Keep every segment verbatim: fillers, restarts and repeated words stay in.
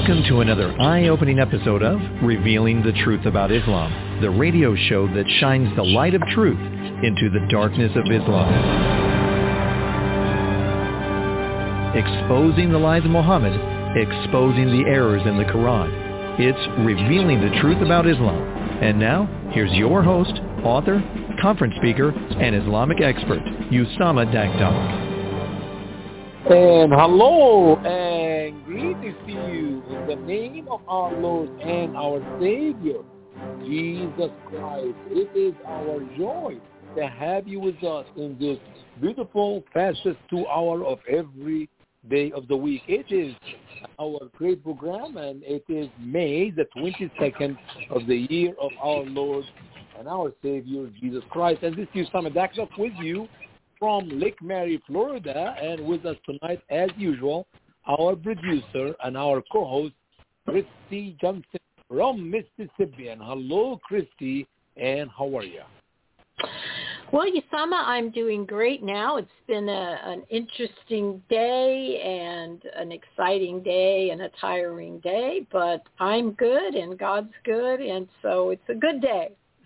Welcome to another eye-opening episode of Revealing the Truth About Islam, the radio show that shines the light of truth into the darkness of Islam. Exposing the lies of Muhammad, exposing the errors in the Quran. It's Revealing the Truth About Islam. And now, here's your host, author, conference speaker, and Islamic expert, Usama Dakdok. And hello and greetings to you in the name of our Lord and our Savior, Jesus Christ. It is our joy to have you with us in this beautiful, fastest two hour of every day of the week. It is our great program, and it is May the twenty-second of the year of our Lord and our Savior, Jesus Christ. And this is Usama Dakdok with you from Lake Mary, Florida, and with us tonight, as usual, our producer and our co-host, Christy Johnson from Mississippi. And hello, Christy, and how are you? Well, Usama, I'm doing great now. It's been a, an interesting day and an exciting day and a tiring day, but I'm good and God's good, and so it's a good day.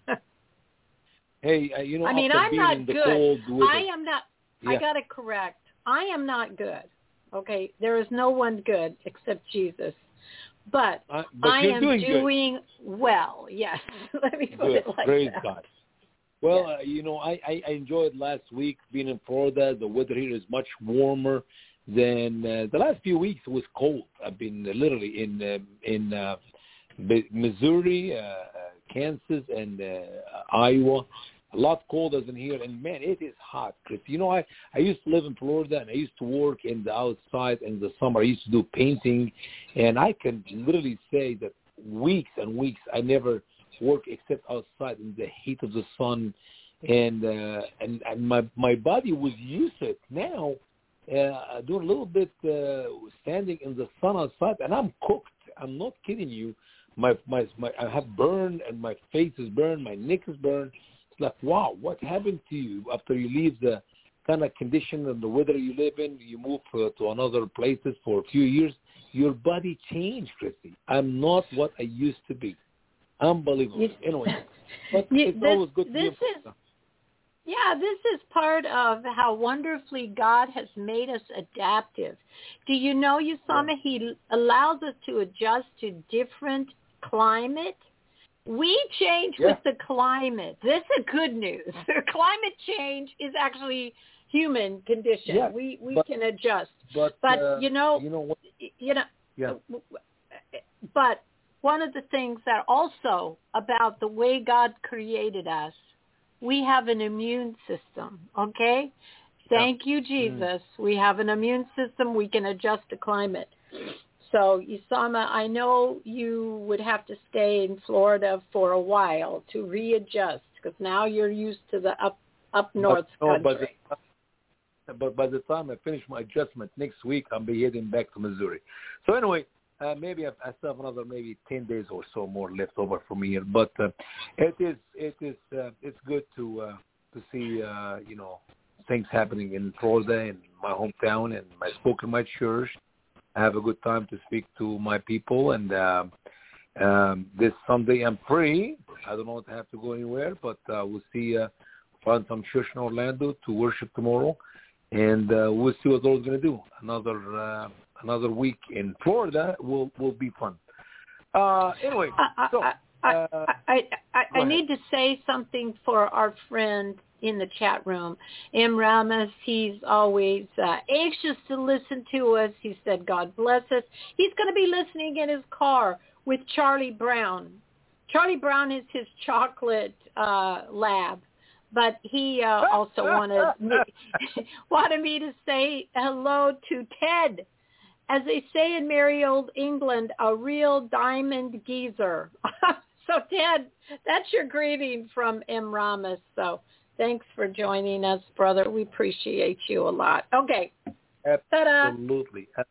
Hey, uh, you know, I mean, I'm not good. I am not. Yeah. I got to correct. I am not good. Okay, there is no one good except Jesus. But, uh, but I am doing, doing well. Yes, let me put good. it like Praise that. God. Well, yes. uh, you know, I, I enjoyed last week being in Florida. The weather here is much warmer than uh, the last few weeks. It was cold. I've been literally in uh, in uh, Missouri, uh, Kansas, and uh, Iowa. A lot colder than here, and man, it is hot, Chris. You know, I, I used to live in Florida, and I used to work in the outside in the summer. I used to do painting, and I can literally say that weeks and weeks I never work except outside in the heat of the sun, and uh, and, and my my body was used to it. Now, uh, doing a little bit uh, standing in the sun outside, and I'm cooked. I'm not kidding you. My my my I have burned, and my face is burned. My neck is burned. It's like, wow, what happened to you after you leave the kind of condition and the weather you live in? You move uh, to another places for a few years. Your body changed, Christy. I'm not what I used to be. Unbelievable. You, anyway, but you, it's this, always good to this be is, Yeah, this is part of how wonderfully God has made us adaptive. Do you know, Usama, yeah. He allows us to adjust to different climate. We change yeah. with the climate. This is good news. Climate change is actually human condition. Yeah, we we but, can adjust. But, but uh, you know, you know, what? you know. Yeah. But one of the things that also about the way God created us, we have an immune system. Okay. Thank yeah. you, Jesus. Mm-hmm. We have an immune system. We can adjust to climate. So, Usama, I know you would have to stay in Florida for a while to readjust because now you're used to the up up north but, no, country. But, the, but by the time I finish my adjustment next week, I'll be heading back to Missouri. So anyway, uh, maybe I, I still have another maybe ten days or so more left over for me here. But uh, it is it is uh, it's good to uh, to see uh, you know things happening in Florida in my hometown, and I spoke in my church. I have a good time to speak to my people, and uh, um, this Sunday I'm free. I don't know if I have to go anywhere, but uh, we'll see. Uh, find some church in Orlando to worship tomorrow, and uh, we'll see what the Lord's going to do. Another uh, another week in Florida will will be fun. Uh, anyway, so I I, uh, I, I, I, I need to say something for our friend in the chat room. M. Ramos, he's always uh, anxious to listen to us. He said, God bless us. He's going to be listening in his car with Charlie Brown. Charlie Brown is his chocolate uh, lab, but he uh, also wanted me, wanted me to say hello to Ted. As they say in merry old England, a real diamond geezer. So, Ted, that's your greeting from M. Ramos. So thanks for joining us, brother. We appreciate you a lot. Okay. Absolutely. Ta-da.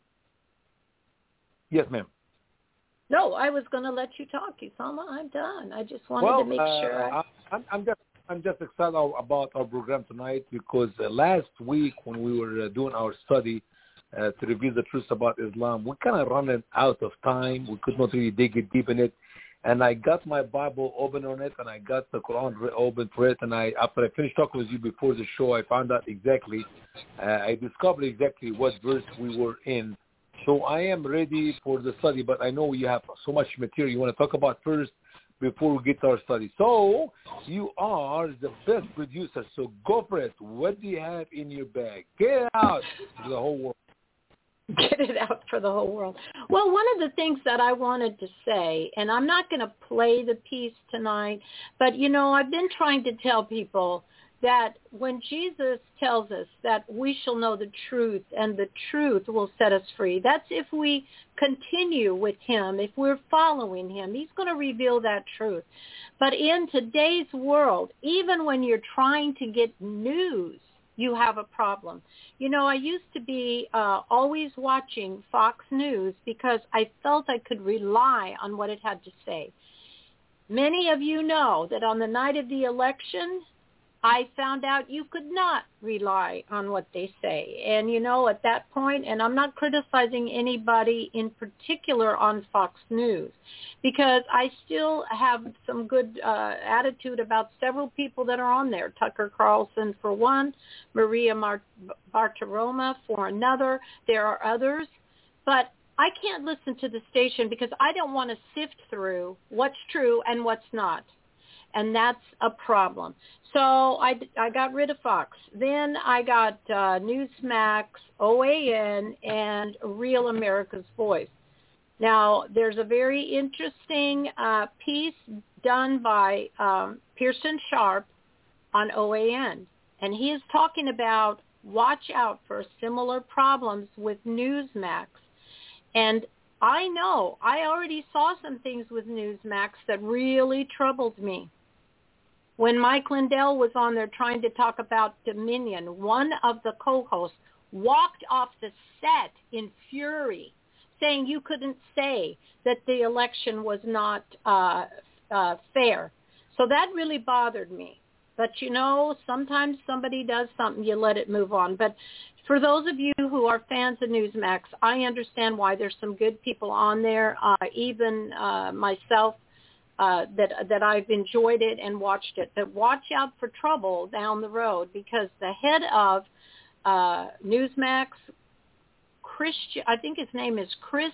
Yes, ma'am. No, I was going to let you talk, Usama. I'm done. I just wanted well, to make uh, sure. I... I'm, I'm just I'm just excited about our program tonight because uh, last week when we were uh, doing our study, uh, to reveal the truth about Islam. We kind of running out of time. We could not really dig it deep in it. And I got my Bible open on it, and I got the Quran open for it. And I, after I finished talking with you before the show, I found out exactly, uh, I discovered exactly what verse we were in. So I am ready for the study, but I know you have so much material you want to talk about first before we get to our study. So you are the best producer, so go for it. What do you have in your bag? Get it out to the whole world. Get it out for the whole world. Well, one of the things that I wanted to say, and I'm not going to play the piece tonight, but, you know, I've been trying to tell people that when Jesus tells us that we shall know the truth and the truth will set us free, that's if we continue with him, if we're following him, he's going to reveal that truth. But in today's world, even when you're trying to get news, you have a problem. You know, I used to be uh, always watching Fox News because I felt I could rely on what it had to say. Many of you know that on the night of the election, I found out you could not rely on what they say. And, you know, at that point, and I'm not criticizing anybody in particular on Fox News, because I still have some good uh, attitude about several people that are on there. Tucker Carlson for one, Maria Mar- Bartiromo for another. There are others. But I can't listen to the station because I don't want to sift through what's true and what's not. And that's a problem. So I, I got rid of Fox. Then I got uh, Newsmax, O A N, and Real America's Voice. Now, there's a very interesting uh, piece done by um, Pearson Sharp on O A N. And he is talking about watch out for similar problems with Newsmax. And I know I already saw some things with Newsmax that really troubled me. When Mike Lindell was on there trying to talk about Dominion, one of the co-hosts walked off the set in fury, saying you couldn't say that the election was not uh, uh, fair. So that really bothered me. But, you know, sometimes somebody does something, you let it move on. But for those of you who are fans of Newsmax, I understand why there's some good people on there, uh, even uh, myself. Uh, that that I've enjoyed it and watched it. But watch out for trouble down the road, because the head of uh, Newsmax, Christian, I think his name is Chris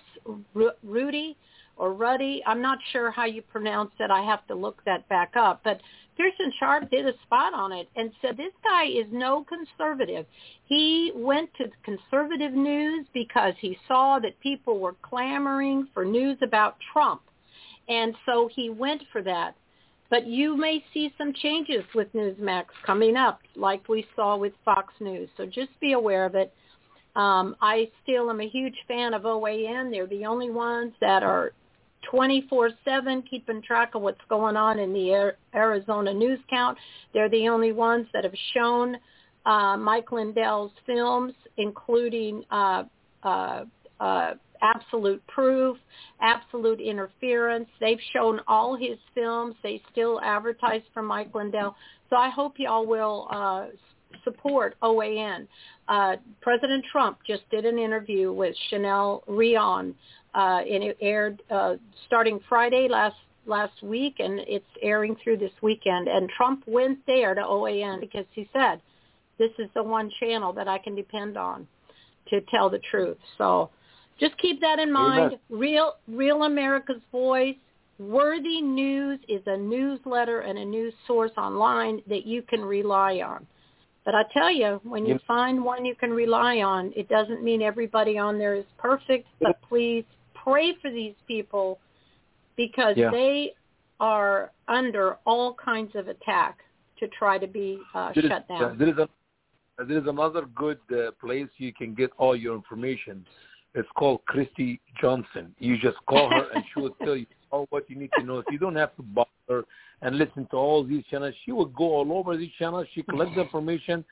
Rudy or Ruddy. I'm not sure how you pronounce it. I have to look that back up. But Pearson Sharp did a spot on it and said this guy is no conservative. He went to conservative news because he saw that people were clamoring for news about Trump. And so he went for that. But you may see some changes with Newsmax coming up, like we saw with Fox News. So just be aware of it. Um, I still am a huge fan of O A N. They're the only ones that are twenty-four seven keeping track of what's going on in the Arizona news count. They're the only ones that have shown uh, Mike Lindell's films, including uh, uh, uh, Absolute Proof, Absolute Interference. They've shown all his films. They still advertise for Mike Lindell. So I hope y'all will uh, support O A N. Uh, President Trump just did an interview with Chanel Rion, uh, and it aired uh, starting Friday last last week, and it's airing through this weekend. And Trump went there to O A N because he said, this is the one channel that I can depend on to tell the truth. So just keep that in mind. Amen. Real, Real America's Voice, Worthy News is a newsletter and a news source online that you can rely on. But I tell you, when you find one you can rely on, it doesn't mean everybody on there is perfect. But please pray for these people because yeah. they are under all kinds of attack to try to be uh, there shut is, down. Uh, there, is a, there is another good uh, place you can get all your information. It's called Christy Johnson. You just call her and she will tell you all what you need to know. So you don't have to bother and listen to all these channels. She will go all over these channels. She collects information,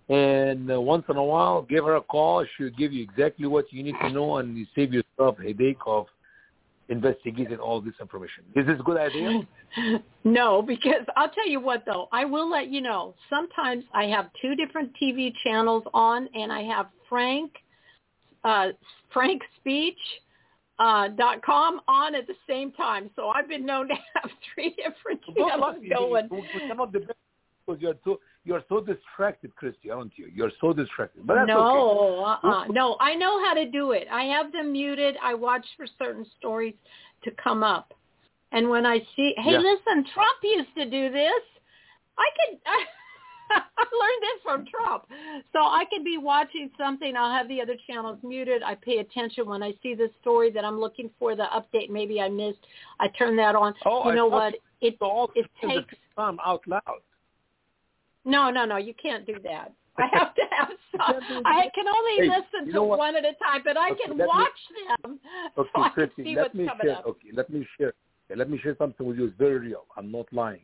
and uh, once in a while, give her a call. She'll give you exactly what you need to know, and you save yourself a headache of investigating all this information. Is this a good idea? No, because I'll tell you what, though. I will let you know. Sometimes I have two different T V channels on, and I have Frank uh, frank speech dot com on at the same time. So I've been known to have three different channels going. We cannot debate because you're so you're so distracted, Christy, aren't you? You're so distracted. But that's no, okay. uh-uh. No, I know how to do it. I have them muted. I watch for certain stories to come up. And when I see, hey, yeah. listen, Trump used to do this. I could, I, I learned this from Trump. So I could be watching something. I'll have the other channels muted. I pay attention when I see the story that I'm looking for, the update maybe I missed. I turn that on. Oh, you know I what? It, it takes time out loud. No, no, no. You can't do that. I have to have some. I can only hey, listen you to know one at a time, but I okay, can watch me, them okay, so I Christy, can see let what's me coming share, up. Okay, let me share. Let me share something with you. It's very real. I'm not lying.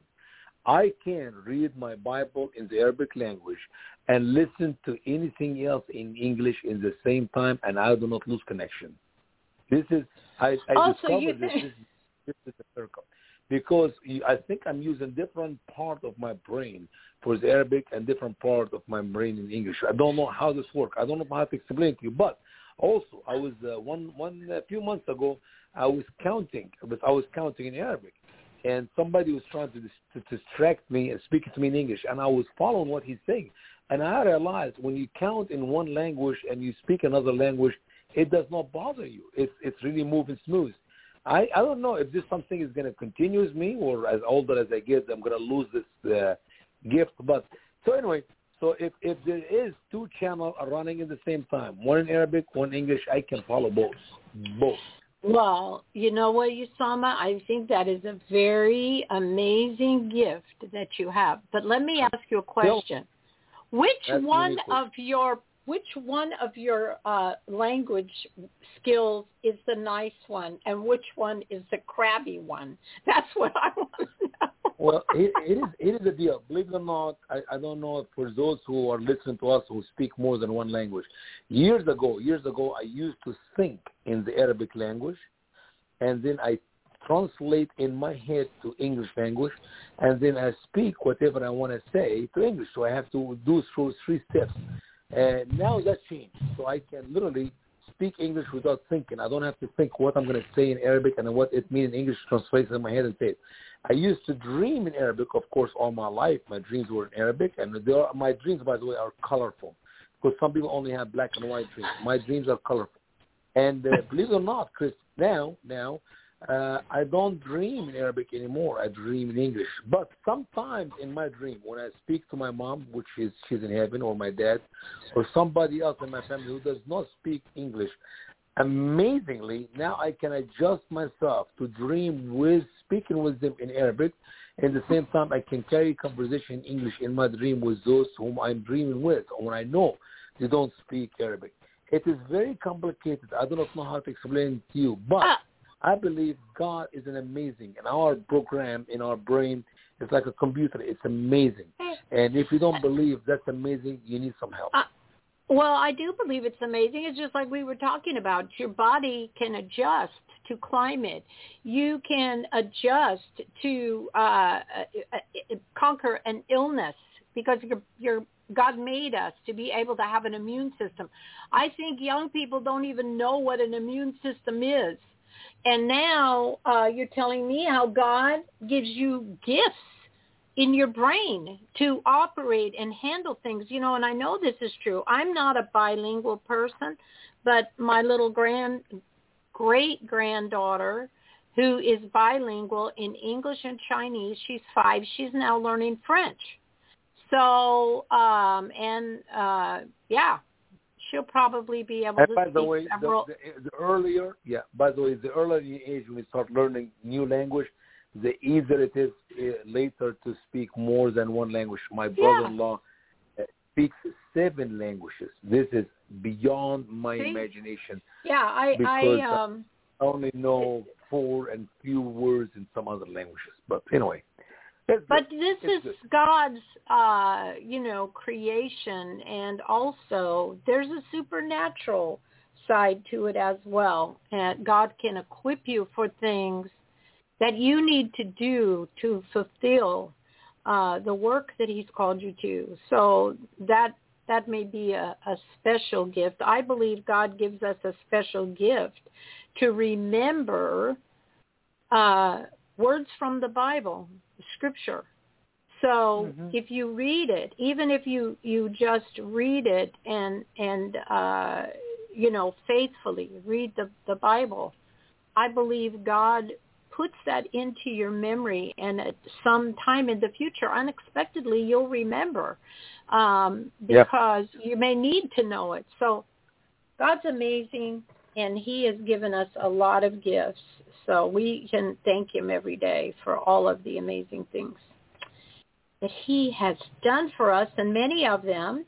I can read my Bible in the Arabic language and listen to anything else in English in the same time, and I do not lose connection. This is I, I also, discovered you this, this. This is a circle because I think I'm using different part of my brain for the Arabic and different part of my brain in English. I don't know how this works. I don't know how to explain to you. But also, I was uh, one one a few months ago. I was counting, but I was counting in Arabic, and somebody was trying to, to distract me and speak to me in English, and I was following what he's saying. And I realized when you count in one language and you speak another language, it does not bother you. It's it's really moving smooth. I, I don't know if this something is going to continue with me, or as older as I get, I'm going to lose this uh, gift. But so anyway, so if, if there is two channels running at the same time, one in Arabic, one in English, I can follow both. Both. Well, you know what, Usama? I think that is a very amazing gift that you have. But let me ask you a question. Which That's one beautiful. of your which one of your uh, language skills is the nice one, and which one is the crabby one? That's what I want to know. Well, it, it is it is a deal. Believe it or not, I, I don't know for those who are listening to us who speak more than one language. Years ago, years ago, I used to think in the Arabic language, and then I translate in my head to English language, and then I speak whatever I want to say to English. So I have to do through three steps. And now that's changed. So I can literally speak English without thinking. I don't have to think what I'm going to say in Arabic and what it means in English, translate it in my head and say it. I used to dream in Arabic, of course, all my life. My dreams were in Arabic, and they are, my dreams, by the way, are colorful. Because some people only have black and white dreams. My dreams are colorful. And uh, believe it or not, Chris, now, now, uh, I don't dream in Arabic anymore. I dream in English. But sometimes in my dream, when I speak to my mom, which is she's in heaven, or my dad, or somebody else in my family who does not speak English, amazingly, now I can adjust myself to dream with, speaking with them in Arabic. At the same time, I can carry conversation in English in my dream with those whom I'm dreaming with, or when I know they don't speak Arabic. It is very complicated. I do not know how to explain it to you, but I believe God is an amazing, and our program in our brain is like a computer. It's amazing. And if you don't believe that's amazing, you need some help. Uh, well, I do believe it's amazing. It's just like we were talking about. Your body can adjust to climate. You can adjust to uh, conquer an illness because you're, you're God made us to be able to have an immune system. I think young people don't even know what an immune system is. And now uh, you're telling me how God gives you gifts in your brain to operate and handle things. You know, and I know this is true. I'm not a bilingual person, but my little grand, great-granddaughter, who is bilingual in English and Chinese, she's five. She's now learning French. So, um, and, uh, yeah. She'll probably be able and to by speak the way, several. The, the, the earlier, yeah. By the way, the earlier you age when you start learning new language, the easier it is uh, later to speak more than one language. My brother-in-law uh, speaks seven languages. This is beyond my See? imagination. Yeah, I, because I, um, I only know four and few words in some other languages. But anyway. But this it's is good. God's, uh, you know, creation, and also there's a supernatural side to it as well. And God can equip you for things that you need to do to fulfill uh, the work that he's called you to. So that that may be a, a special gift. I believe God gives us a special gift to remember uh, words from the Bible, Scripture. So mm-hmm. if you read it, even if you, you just read it and, and uh, you know, faithfully read the, the Bible, I believe God puts that into your memory, and at some time in the future, unexpectedly, you'll remember um, because yep. you may need to know it. So God's amazing, and he has given us a lot of gifts. So we can thank him every day for all of the amazing things that he has done for us, and many of them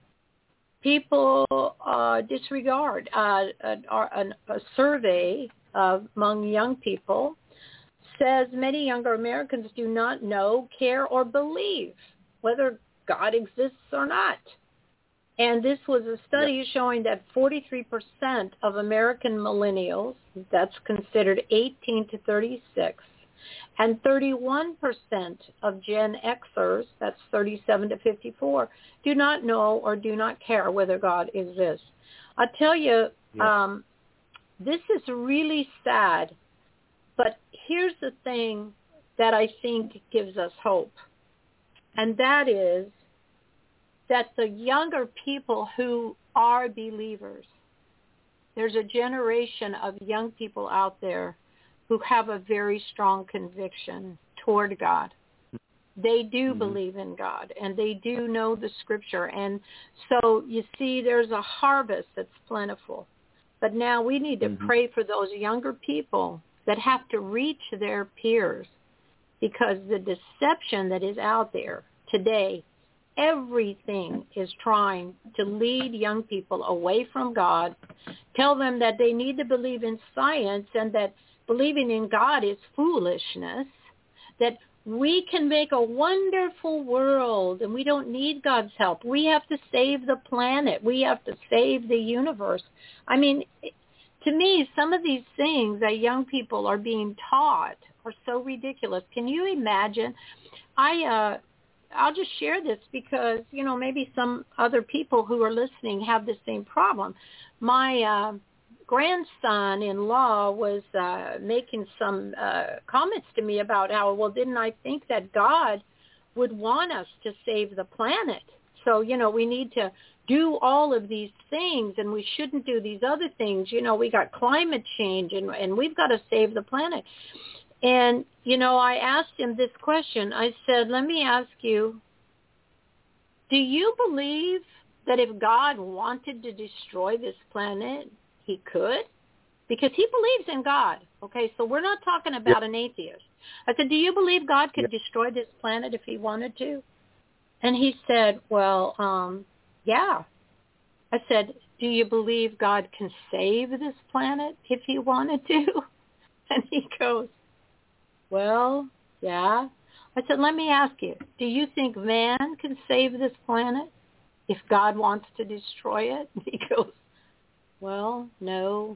people uh, disregard. Uh, a, a, a survey uh, among young people says many younger Americans do not know, care, or believe whether God exists or not. And this was a study yep. showing that forty-three percent of American millennials, that's considered eighteen to thirty-six, and thirty-one percent of Gen Xers, that's thirty-seven to fifty-four, do not know or do not care whether God exists. I'll tell you, yep. um, this is really sad, but here's the thing that I think gives us hope, and that is that the younger people who are believers, there's a generation of young people out there who have a very strong conviction toward God. They do mm-hmm. believe in God, and they do know the Scripture. And so you see there's a harvest that's plentiful. But now we need to mm-hmm. pray for those younger people that have to reach their peers, because the deception that is out there today, everything is trying to lead young people away from God, tell them that they need to believe in science and that believing in God is foolishness, that we can make a wonderful world and we don't need God's help. We have to save the planet. We have to save the universe. I mean, to me, some of these things that young people are being taught are so ridiculous. Can you imagine? I, uh, I'll just share this because, you know, maybe some other people who are listening have the same problem. My uh, grandson-in-law was uh, making some uh, comments to me about how, well, didn't I think that God would want us to save the planet? So, you know, we need to do all of these things and we shouldn't do these other things. You know, we got climate change and, and we've got to save the planet. And, you know, I asked him this question. I said, let me ask you, do you believe that if God wanted to destroy this planet, he could? Because he believes in God. Okay, so we're not talking about yep. an atheist. I said, do you believe God could yep. destroy this planet if he wanted to? And he said, well, um, yeah. I said, do you believe God can save this planet if he wanted to? And he goes, well, yeah. I said, let me ask you, do you think man can save this planet if God wants to destroy it? And he goes, well, no.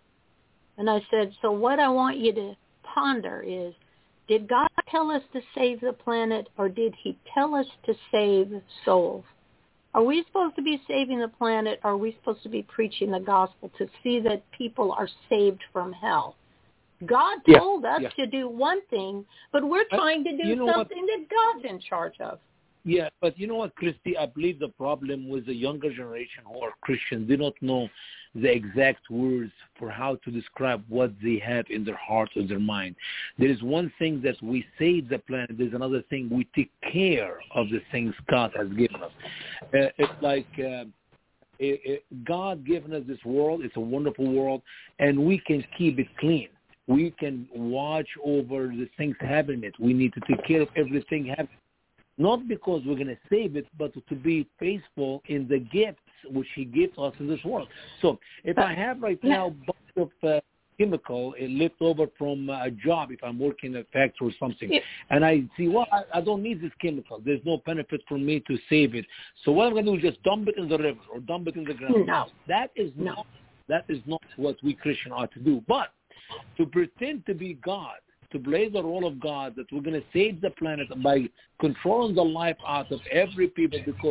And I said, so what I want you to ponder is, did God tell us to save the planet, or did he tell us to save souls? Are we supposed to be saving the planet, or are we supposed to be preaching the gospel to see that people are saved from hell? God told yeah, us yeah. to do one thing, but we're trying to do you know something what? that God's in charge of. Yeah, but you know what, Christy? I believe the problem with the younger generation who are Christians, they don't know the exact words for how to describe what they have in their heart or their mind. There is one thing that we save the planet. There's another thing we take care of the things God has given us. Uh, it's like uh, it, it, God given us this world. It's a wonderful world, and we can keep it clean. We can watch over the things happening. It. We need to take care of everything happening. Not because we're going to save it, but to be faithful in the gifts which he gives us in this world. So if I have right now a bunch of uh, chemical uh, left over from uh, a job, if I'm working in a factory or something, yeah. and I see, well, I, I don't need this chemical. There's no benefit for me to save it. So what I'm going to do is just dump it in the river or dump it in the ground. No. That is no. not, that is not what we Christians ought to do. But to pretend to be God, to play the role of God, that we're going to save the planet by controlling the life out of every people because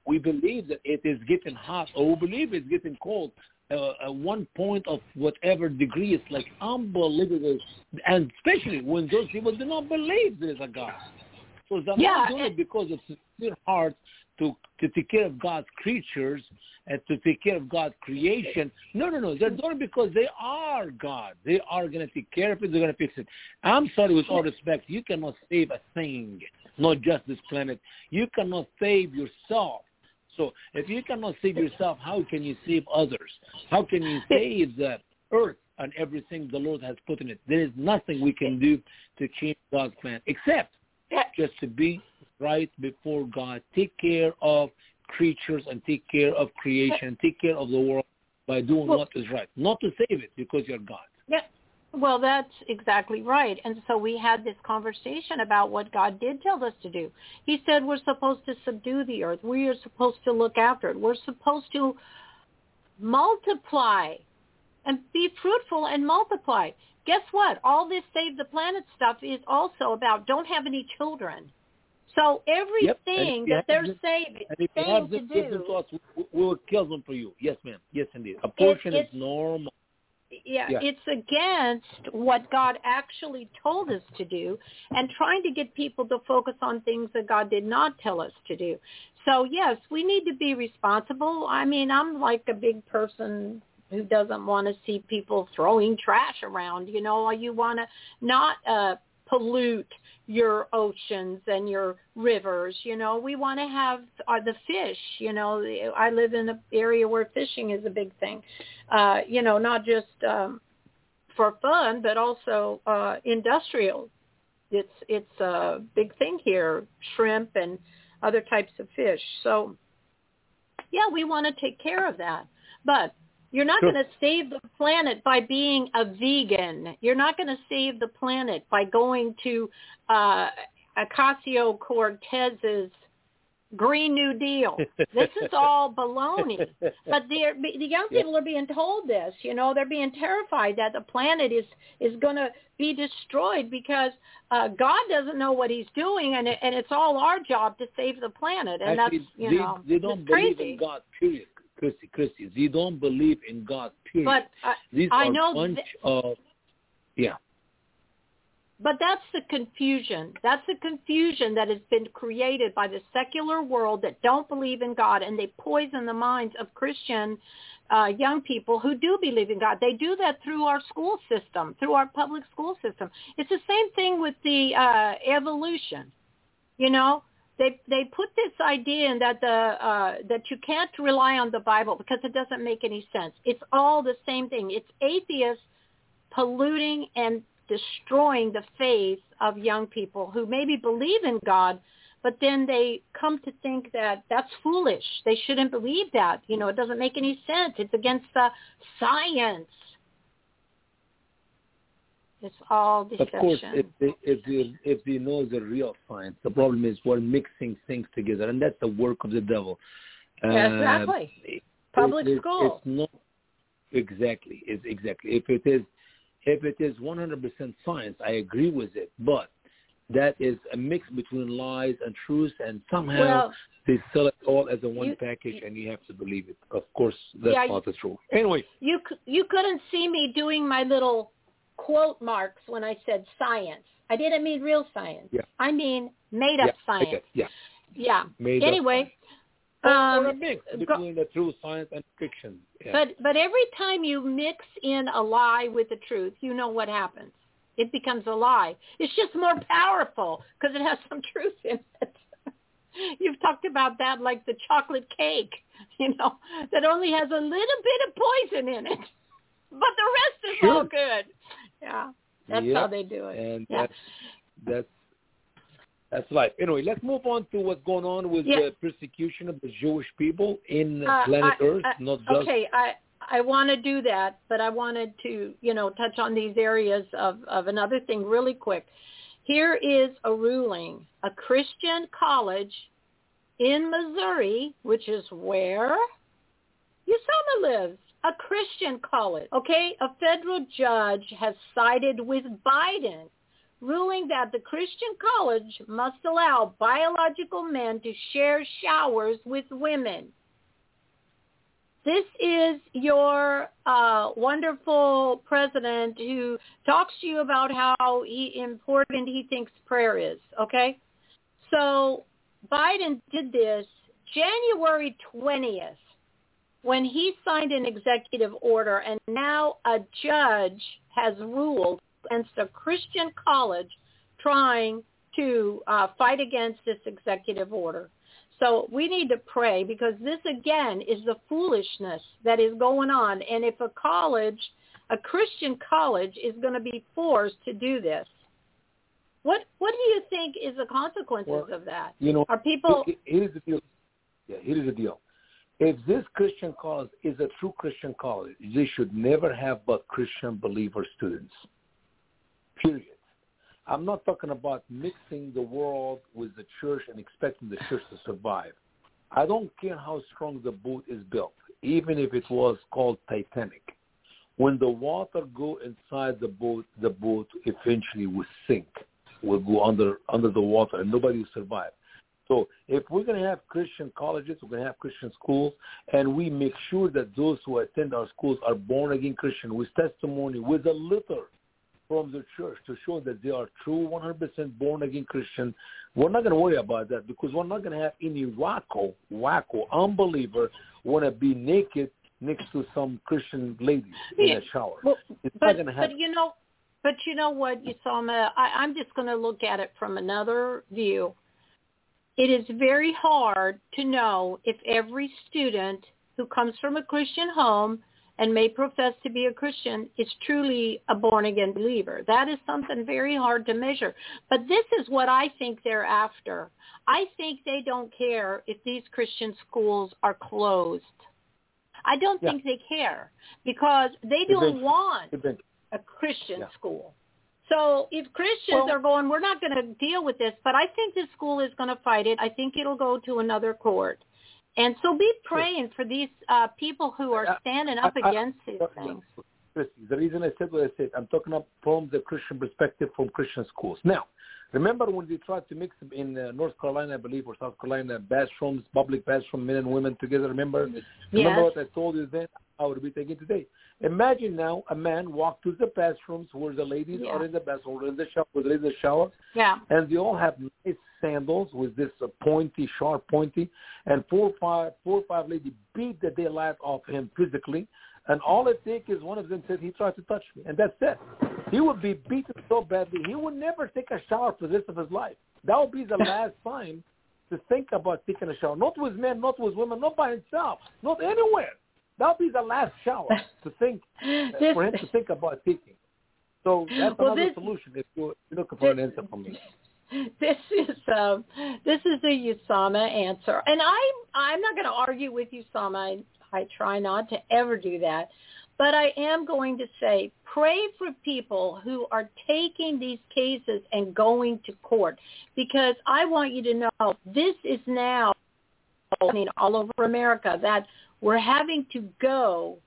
We believe that it is getting hot, or we believe it's getting cold. Uh, at one point of whatever degree, it's like unbelievable. And especially when those people do not believe there is a God. So they're yeah, not doing it, it because of sincere heart to, to take care of God's creatures and to take care of God's creation. No, no, no. They're doing it because they are God. They are going to take care of it. They're going to fix it. I'm sorry, with all respect, you cannot save a thing, not just this planet. You cannot save yourself. So if you cannot save yourself, how can you save others? How can you save the earth and everything the Lord has put in it? There is nothing we can do to change God's plan except just to be right before God. Take care of creatures and take care of creation. Take care of the world by doing well, what is right. Not to save it because you're God. Yeah. Well, that's exactly right. And so we had this conversation about what God did tell us to do. He said we're supposed to subdue the earth. We are supposed to look after it. We're supposed to multiply and be fruitful and multiply. Guess what? All this Save the Planet stuff is also about don't have any children. So everything yep. that they're saying, saying to do, to us, we will kill them for you. Yes, ma'am. Yes, indeed. Abortion it, is normal. Yeah, yeah, it's against what God actually told us to do and trying to get people to focus on things that God did not tell us to do. So, yes, we need to be responsible. I mean, I'm like a big person who doesn't want to see people throwing trash around. You know, you want to not uh, pollute your oceans and your rivers. You know, we want to have uh, the fish. You know, I live in an area where fishing is a big thing. Uh, you know, not just um, for fun, but also uh, industrial. It's it's a big thing here, shrimp and other types of fish. So, yeah, we want to take care of that. But you're not sure. going to save the planet by being a vegan. You're not going to save the planet by going to uh, Ocasio-Cortez's Green New Deal. This is all baloney. But the young people are being told this. You know, they're being terrified that the planet is, is going to be destroyed because uh, God doesn't know what he's doing, and it, and it's all our job to save the planet. And Actually, that's, you they, know, they don't it's believe crazy. in God, period. Christy, Christy, they don't believe in God, period. But uh, These I are know a bunch th- of, yeah. But that's the confusion. That's the confusion that has been created by the secular world that don't believe in God, and they poison the minds of Christian uh, young people who do believe in God. They do that through our school system, through our public school system. It's the same thing with the uh, evolution. You know, they they put this idea in that the uh, that you can't rely on the Bible because it doesn't make any sense. It's all the same thing. It's atheists polluting and destroying the faith of young people who maybe believe in God, but then they come to think that that's foolish. They shouldn't believe that. You know, it doesn't make any sense. It's against the science. It's all deception. Of course, if they, if they, if they know the real science, the problem is we're mixing things together, and that's the work of the devil. Yeah, exactly. Uh, Public it, school. It's not exactly. It's exactly. If it is, if it is one hundred percent science, I agree with it. But that is a mix between lies and truth, and somehow well, they sell it all as a one you, package, and you have to believe it. Of course, that's yeah, not the truth. Anyway, you you couldn't see me doing my little quote marks when I said science. I didn't mean real science. Yeah. I mean made up yeah, science. okay, yeah. Yeah. Made anyway, or, um, or a mix between go, the true science and fiction. Yeah. But but every time you mix in a lie with the truth, you know what happens. It becomes a lie. It's just more powerful because it has some truth in it. You've talked about that like the chocolate cake, you know, that only has a little bit of poison in it. But the rest is sure. all good. Yeah, that's yep. how they do it. And yeah. that's, that's that's life. Anyway, let's move on to what's going on with yeah. the persecution of the Jewish people in uh, planet I, Earth. I, not just okay, I I want to do that, but I wanted to, you know, touch on these areas of, of another thing really quick. Here is a ruling. A Christian college in Missouri, which is where Usama lives, a Christian college, okay? A federal judge has sided with Biden, ruling that the Christian college must allow biological men to share showers with women. This is your uh, wonderful president who talks to you about how he, important he thinks prayer is, okay? So Biden did this January twentieth when he signed an executive order, and now a judge has ruled against a Christian college trying to uh, fight against this executive order. So we need to pray, because this, again, is the foolishness that is going on. And if a college, a Christian college, is going to be forced to do this, what what do you think is the consequences well, of that? You know, are people? Here's the deal. Yeah, here's the deal. If this Christian college is a true Christian college, they should never have but Christian believer students. Period. I'm not talking about mixing the world with the church and expecting the church to survive. I don't care how strong the boat is built, even if it was called Titanic. When the water go inside the boat, the boat eventually will sink, will go under under the water, and nobody will survive. So if we're going to have Christian colleges, we're going to have Christian schools, and we make sure that those who attend our schools are born-again Christian with testimony, with a letter from the church to show that they are true one hundred percent born-again Christian, we're not going to worry about that, because we're not going to have any wacko, wacko, unbeliever want to be naked next to some Christian ladies in yeah. a shower. Well, it's but, not going to happen. But you know, but you know what, Usama, I, I'm just going to look at it from another view. It is very hard to know if every student who comes from a Christian home and may profess to be a Christian is truly a born-again believer. That is something very hard to measure. But this is what I think they're after. I think they don't care if these Christian schools are closed. I don't yeah. think they care, because they don't want a Christian yeah. school. So if Christians well, are going, we're not going to deal with this, but I think this school is going to fight it. I think it'll go to another court. And so be praying for these uh, people who are standing up I, I, against these I, things. The reason I said what I said, I'm talking up from the Christian perspective, from Christian schools. Now, remember when they tried to mix them in uh, North Carolina, I believe, or South Carolina, bathrooms, public bathrooms, men and women together, remember? Yes. Remember what I told you then? I would be taking today. Imagine now a man walk to the bathrooms where the ladies yeah. are in the bathroom, or in the shower, where they're in the shower, yeah. and they all have nice sandals with this uh, pointy, sharp, pointy, and four or five, four or five ladies beat the daylight off him physically, and all it takes is one of them said he tried to touch me, and that's it. He would be beaten so badly, he would never take a shower for the rest of his life. That would be the last time to think about taking a shower, not with men, not with women, not by himself, not anywhere. That would be the last shower to think uh, this, for him to think about taking. So that's well, another this, solution if you're looking for this, an answer from me. This is um, this is a Usama answer, and I'm I'm not going to argue with Usama. I, I try not to ever do that, but I am going to say pray for people who are taking these cases and going to court, because I want you to know this is now, I mean, all over America, that we're having to go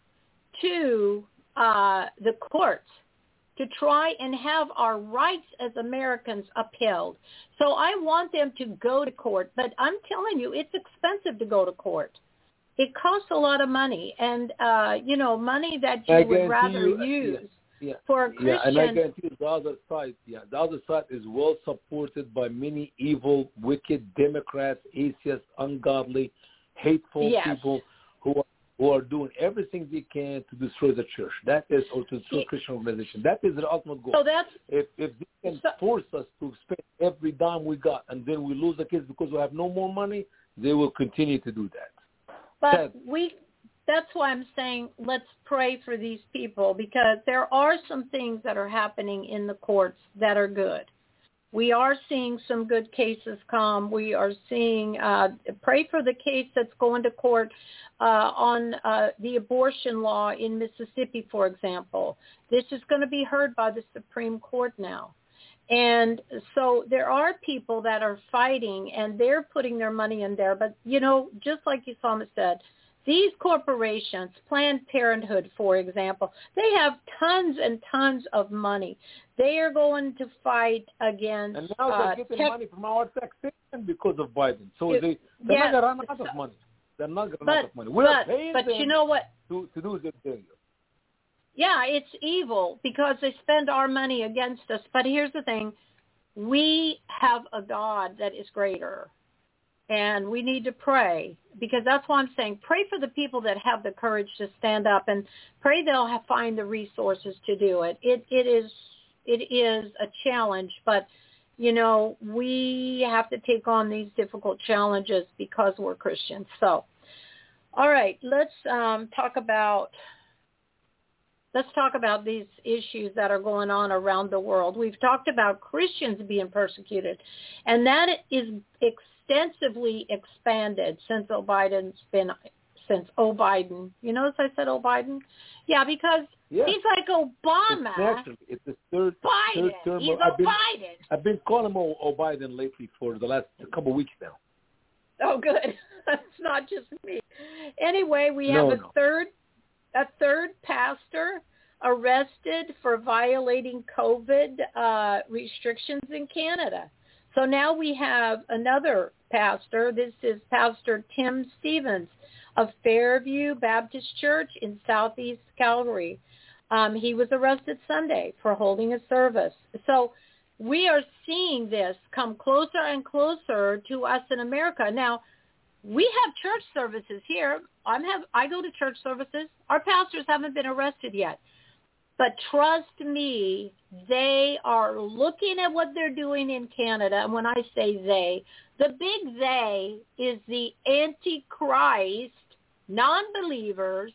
to uh, the courts to try and have our rights as Americans upheld. So I want them to go to court, but I'm telling you, it's expensive to go to court. It costs a lot of money, and, uh, you know, money that you I would rather you, use yeah, yeah, for a Christian. Yeah, and I guarantee you the other side, yeah, the other side is well supported by many evil, wicked Democrats, atheists, ungodly, hateful yes. people who are, who are doing everything they can to destroy the church. That is, or to destroy yeah. Christian organization. That is the ultimate goal. So that's, if if they can so, force us to spend every dime we got, and then we lose the kids because we have no more money, they will continue to do that. But Sad. we, that's why I'm saying let's pray for these people, because there are some things that are happening in the courts that are good. We are seeing some good cases come. We are seeing, uh, pray for the case that's going to court uh, on uh, the abortion law in Mississippi, for example. This is going to be heard by the Supreme Court now. And so there are people that are fighting, and they're putting their money in there. But, you know, just like Usama said, These corporations, Planned Parenthood, for example, they have tons and tons of money. They are going to fight against... And now uh, they're getting tech- money from our taxation because of Biden. So it, they, they're yes, not going to run out so, of money. They're not going to but, run out of money. We're but, paying but them you know what? To, to do their thing. Yeah, it's evil because they spend our money against us. But here's the thing. We have a God that is greater. And we need to pray, because that's why I'm saying pray for the people that have the courage to stand up, and pray they'll have, find the resources to do it. It it is it is a challenge, but you know, we have to take on these difficult challenges because we're Christians. So, all right, let's um, talk about let's talk about these issues that are going on around the world. We've talked about Christians being persecuted, and that is extensively expanded since O. Biden's been, since O. Biden. You notice I said O. Biden? Yeah, because yeah. he's like Obama. It's actually, it's the third, Biden. third term. He's I've O. been, Biden. I've been calling him O. O. Biden lately for the last couple of weeks now. Oh, good. That's not just me. Anyway, we no, have a no. third, a third pastor arrested for violating COVID uh, restrictions in Canada. So now we have another pastor. This is Pastor Tim Stevens of Fairview Baptist Church in Southeast Calgary. Um, he was arrested Sunday for holding a service. So we are seeing this come closer and closer to us in America. Now, we have church services here. I'm have I go to church services. Our pastors haven't been arrested yet. But trust me, they are looking at what they're doing in Canada. And when I say they, the big they is the Antichrist, non-believers,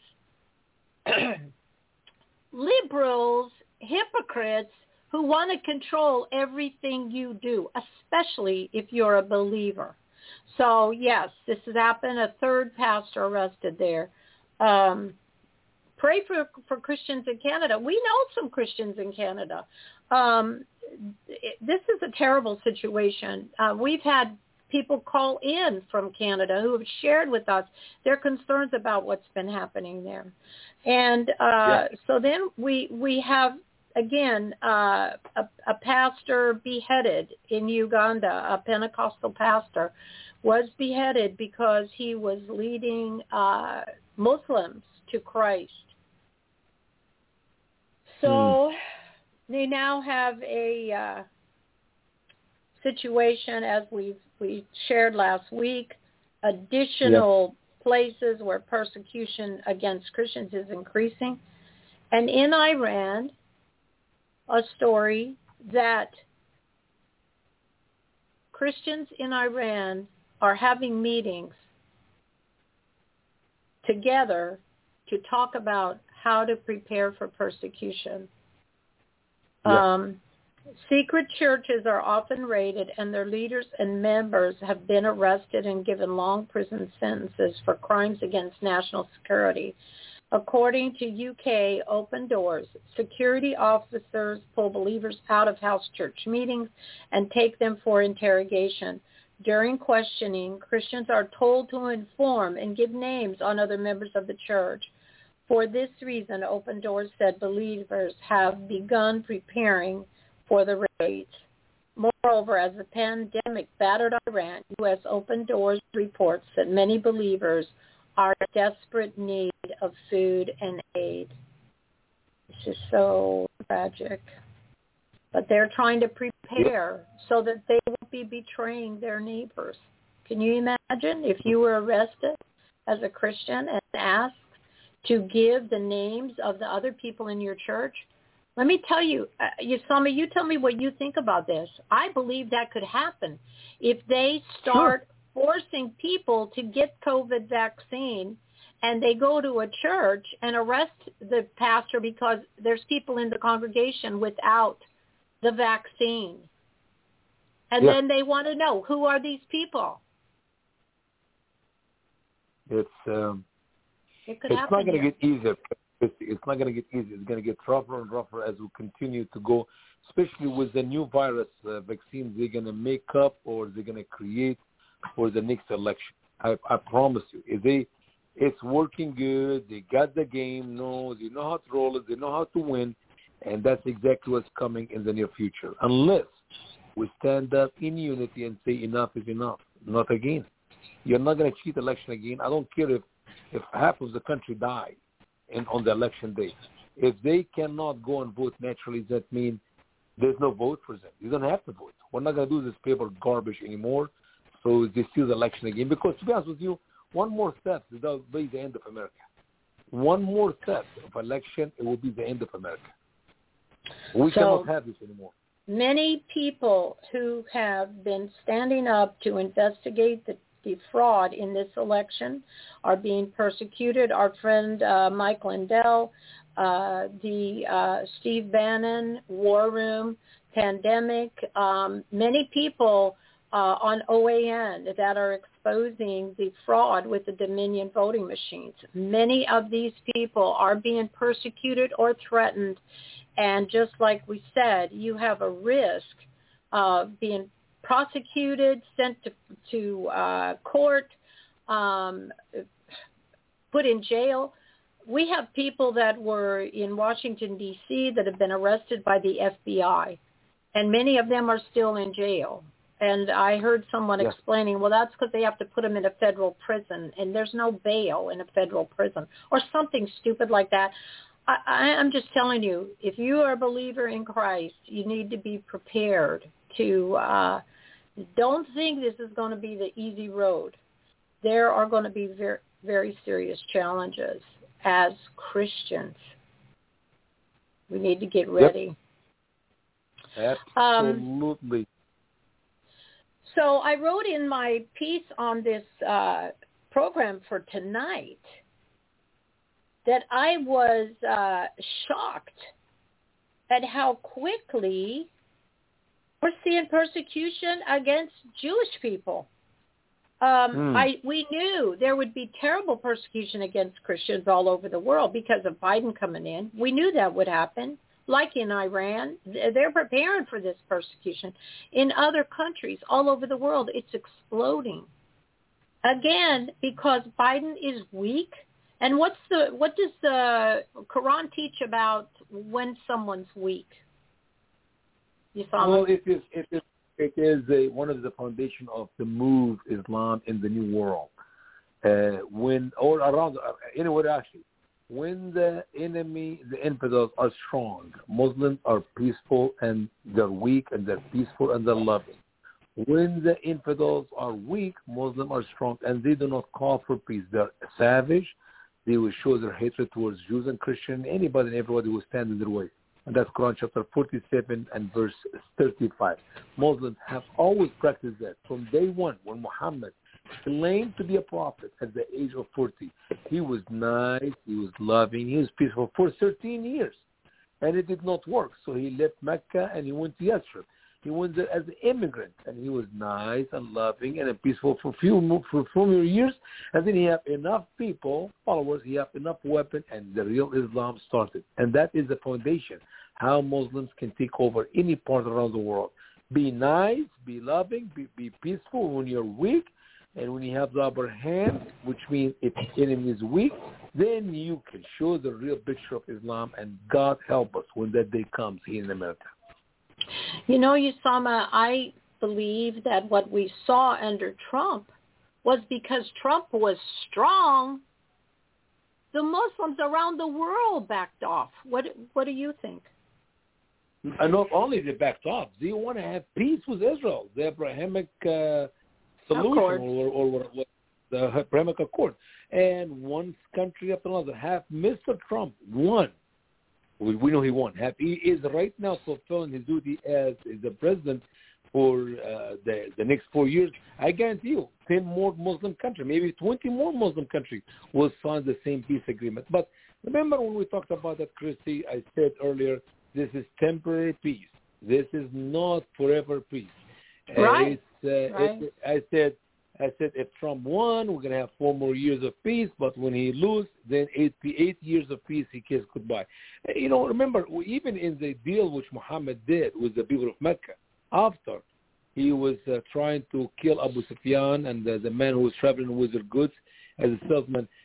liberals, hypocrites who want to control everything you do, especially if you're a believer. So, yes, this has happened. A third pastor arrested there. Um Pray for for Christians in Canada. We know some Christians in Canada. Um, it, this is a terrible situation. Uh, we've had people call in from Canada who have shared with us their concerns about what's been happening there. And uh, yeah. so then we we have, again, uh, a, a pastor beheaded in Uganda, a Pentecostal pastor, was beheaded because he was leading uh, Muslims to Christ. So mm. they now have a uh, situation, as we we shared last week, additional yep. places where persecution against Christians is increasing. And in Iran, a story that Christians in Iran are having meetings together to talk about how to prepare for persecution. Yeah. Um, secret churches are often raided, and their leaders and members have been arrested and given long prison sentences for crimes against national security. According to U K Open Doors, security officers pull believers out of house church meetings and take them for interrogation. During questioning, Christians are told to inform and give names on other members of the church. For this reason, Open Doors said believers have begun preparing for the raids. Moreover, as the pandemic battered Iran, U S Open Doors reports that many believers are in desperate need of food and aid. It's just so tragic. But they're trying to prepare so that they won't be betraying their neighbors. Can you imagine if you were arrested as a Christian and asked to give the names of the other people in your church? Let me tell you, uh, Yusama, you tell me what you think about this. I believe that could happen if they start sure. forcing people to get COVID vaccine, and they go to a church and arrest the pastor because there's people in the congregation without the vaccine. And yeah. then they want to know, who are these people? It's um, it could it's happen not going to here. get easier. It's not going to get easier. It's going to get rougher and rougher as we continue to go, especially with the new virus uh, vaccines they're going to make up or they're going to create for the next election. I, I promise you, if they It's working good. They got the game. No, they know how to roll it. They know how to win. And that's exactly what's coming in the near future. Unless we stand up in unity and say enough is enough. Not again. You're not going to cheat election again. I don't care if, if half of the country die in, on the election day. If they cannot go and vote naturally, that means there's no vote for them. You don't have to vote. We're not going to do this paper garbage anymore. So they steal the election again. Because to be honest with you, one more step, that'll be the end of America. One more step of election, it will be the end of America. We so, cannot have this anymore. Many people who have been standing up to investigate the, the fraud in this election are being persecuted. Our friend uh, Mike Lindell, uh, the uh, Steve Bannon, War Room, Pandemic, um, many people uh, on O A N that are exposing the fraud with the Dominion voting machines. Many of these people are being persecuted or threatened. And just like we said, you have a risk of being prosecuted, sent to, to uh, court, um, put in jail. We have people that were in Washington, D C that have been arrested by the F B I, and many of them are still in jail. And I heard someone yeah. explaining, well, that's because they have to put them in a federal prison, and there's no bail in a federal prison, or something stupid like that. I, I'm just telling you, if you are a believer in Christ, you need to be prepared to, uh, don't think this is going to be the easy road. There are going to be very, very serious challenges as Christians. We need to get ready. Yep. Absolutely. Um, so I wrote in my piece on this uh, program for tonight that I was uh, shocked at how quickly we're seeing persecution against Jewish people. Um, mm. I we knew there would be terrible persecution against Christians all over the world because of Biden coming in. We knew that would happen. Like in Iran, they're preparing for this persecution. In other countries all over the world, it's exploding. Again, because Biden is weak. And what's the what does the Quran teach about when someone's weak? You saw well, it is it is it is a, one of the foundation of the move Islam in the New World. Uh, when or around uh, anywhere actually, when the enemy, the infidels are strong, Muslims are peaceful and they're weak and they're peaceful and they're loving. When the infidels are weak, Muslims are strong and they do not call for peace. They're savage. They will show their hatred towards Jews and Christians, anybody and everybody will stand in their way. And that's Quran chapter forty-seven and verse thirty-five. Muslims have always practiced that from day one when Muhammad claimed to be a prophet at the age of forty. He was nice, he was loving, he was peaceful for thirteen years. And it did not work. So he left Mecca and he went to Yathrib. He went there as an immigrant, and he was nice and loving and peaceful for a few, for a few years. And then he had enough people, followers, he had enough weapons, and the real Islam started. And that is the foundation, how Muslims can take over any part around the world. Be nice, be loving, be, be peaceful when you're weak, and when you have the upper hand, which means if the enemy is weak, then you can show the real picture of Islam, and God help us when that day comes here in America. You know, Usama, I believe that what we saw under Trump was because Trump was strong. The Muslims around the world backed off. What What do you think? And not only they backed off, they want to have peace with Israel, the Abrahamic uh, solution, or, or, or, or the Abrahamic Accord. And one country after another have Mister Trump won. We, we know he won. He is right now fulfilling his duty as the president for uh, the the next four years. I guarantee you, ten more Muslim countries, maybe twenty more Muslim countries will sign the same peace agreement. But remember when we talked about that, Christy, I said earlier, this is temporary peace. This is not forever peace. Right. Uh, right. It, I said, I said, if Trump won, we're going to have four more years of peace. But when he loses, then eight, eight years of peace, he kissed goodbye. You know, remember, even in the deal which Muhammad did with the people of Mecca, after he was uh, trying to kill Abu Sufyan and uh, the man who was traveling with their goods as a salesman,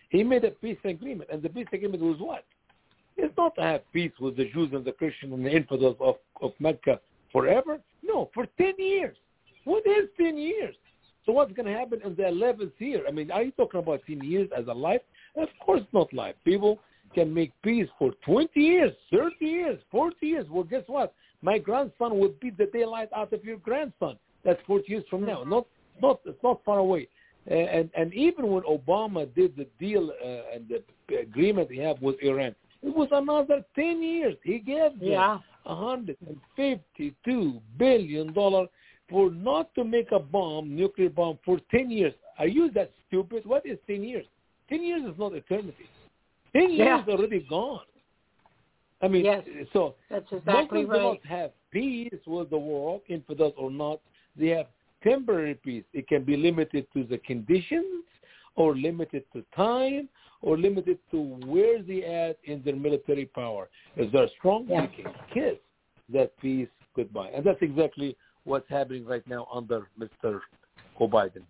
He made a peace agreement, and the peace agreement was what? It's not to have peace with the Jews and the Christians and the infidels of, of Mecca forever. No, for ten years. What is ten years? So what's going to happen in the eleventh year? I mean, are you talking about ten years as a life? Of course not life. People can make peace for twenty years, thirty years, forty years. Well, guess what? My grandson would beat the daylight out of your grandson. That's forty years from now. Not, not, it's not far away. Uh, and and even when Obama did the deal uh, and the agreement he had with Iran, it was another ten years. He gave them yeah. one hundred fifty-two billion dollars for not to make a bomb, nuclear bomb, for ten years. Are you that stupid? What is ten years? ten years is not eternity. ten yeah. years already gone. I mean, yes. so that's exactly Muslims right. do not have peace with the world, infidels or not. They have temporary peace. It can be limited to the conditions or limited to time or limited to where they at in their military power. If they're strong, yeah. they can kiss that peace goodbye. And that's exactly what's happening right now under Mister O'Biden.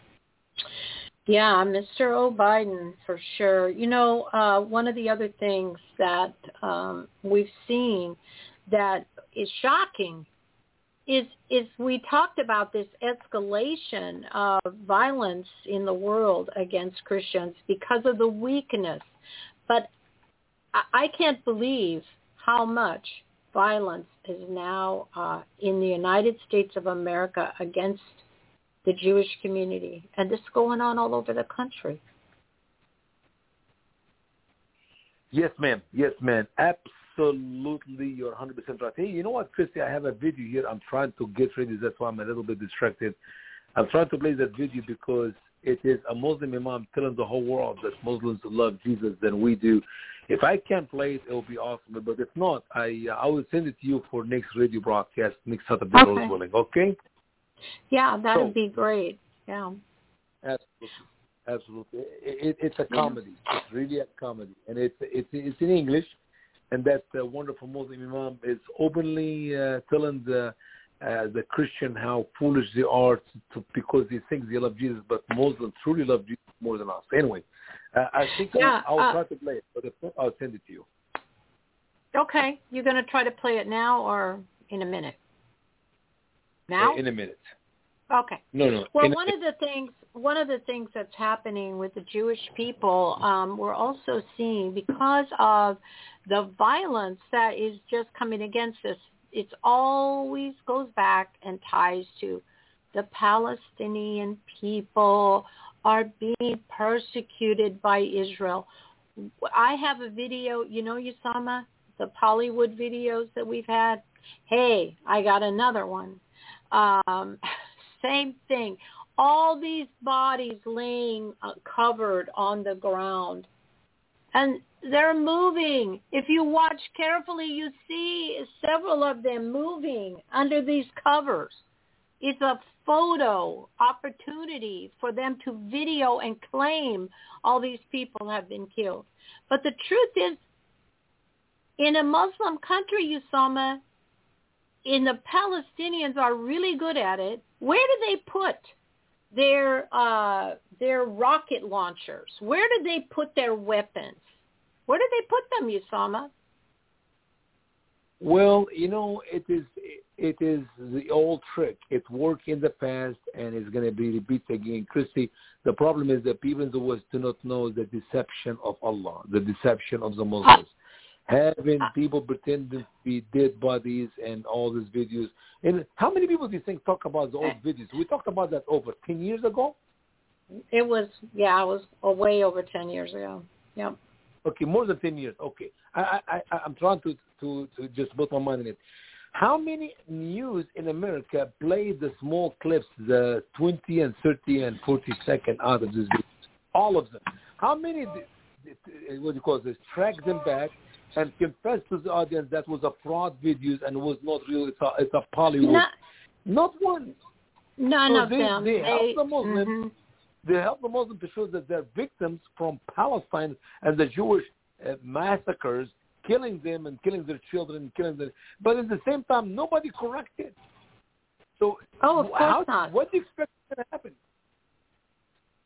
Yeah, Mister O'Biden, for sure. You know, uh, one of the other things that um, we've seen that is shocking is is we talked about this escalation of violence in the world against Christians because of the weakness. But I, I can't believe how much violence is now uh, in the United States of America against the Jewish community. And this is going on all over the country. Yes, ma'am. Yes, ma'am. Absolutely. You're one hundred percent right. Hey, you know what, Christy? I have a video here. I'm trying to get ready. That's why I'm a little bit distracted. I'm trying to play that video because it is a Muslim imam telling the whole world that Muslims love Jesus than we do. If I can play it, it will be awesome. But if not, I uh, I will send it to you for next radio broadcast, next Saturday, Okay. Lord's willing. Okay? Yeah, that would So, be great. Yeah. Absolutely. Absolutely. It, it, it's a comedy. It's really a comedy. And it's it's it's in English. And that uh, wonderful Muslim imam is openly uh, telling the uh, the Christian how foolish they are to, to, because they think they love Jesus, but Muslims truly love Jesus more than us. Anyway, uh, I think yeah, I'll, I'll uh, try to play it, but if not, I'll send it to you. Okay. You're going to try to play it now or in a minute? Now? Uh, in a minute. Okay. No, no. Well, in one a, of the things one of the things that's happening with the Jewish people, um, we're also seeing because of the violence that is just coming against us. It always goes back and ties to the Palestinian people are being persecuted by Israel. I have a video, you know, Usama, the Hollywood videos that we've had. Hey, I got another one. Um, same thing. All these bodies laying uh, covered on the ground. And they're moving. If you watch carefully, you see several of them moving under these covers. It's a photo opportunity for them to video and claim all these people have been killed. But the truth is, in a Muslim country, Usama, and the Palestinians are really good at it, where do they put their uh, their rocket launchers? Where do they put their weapons? Where do they put them, Usama? Well, you know, it is it is the old trick. It worked in the past, and it's going to be repeated again. Christy, the problem is that people in the West do not know the deception of Allah, the deception of the Muslims. Having people pretending to be dead bodies and all these videos. And how many people do you think talk about the old videos? We talked about that over ten years ago? It was, yeah, it was way over ten years ago. Yep. Okay, more than ten years. Okay. I, I, I, I'm trying to, to, to just put my mind in it. How many news in America play the small clips, the twenty and thirty and forty second out of these videos? All of them. How many, what do you call this, track them back and confess to the audience that was a fraud videos and was not real, it's a, it's a Hollywood. Not, not one. None so of they, them. They they, help the Muslims. Mm-hmm. They help the Muslims to show that they're victims from Palestine and the Jewish uh, massacres, killing them and killing their children, and killing them. But at the same time, nobody corrected. So oh, of course how, not. What do you expect to happen?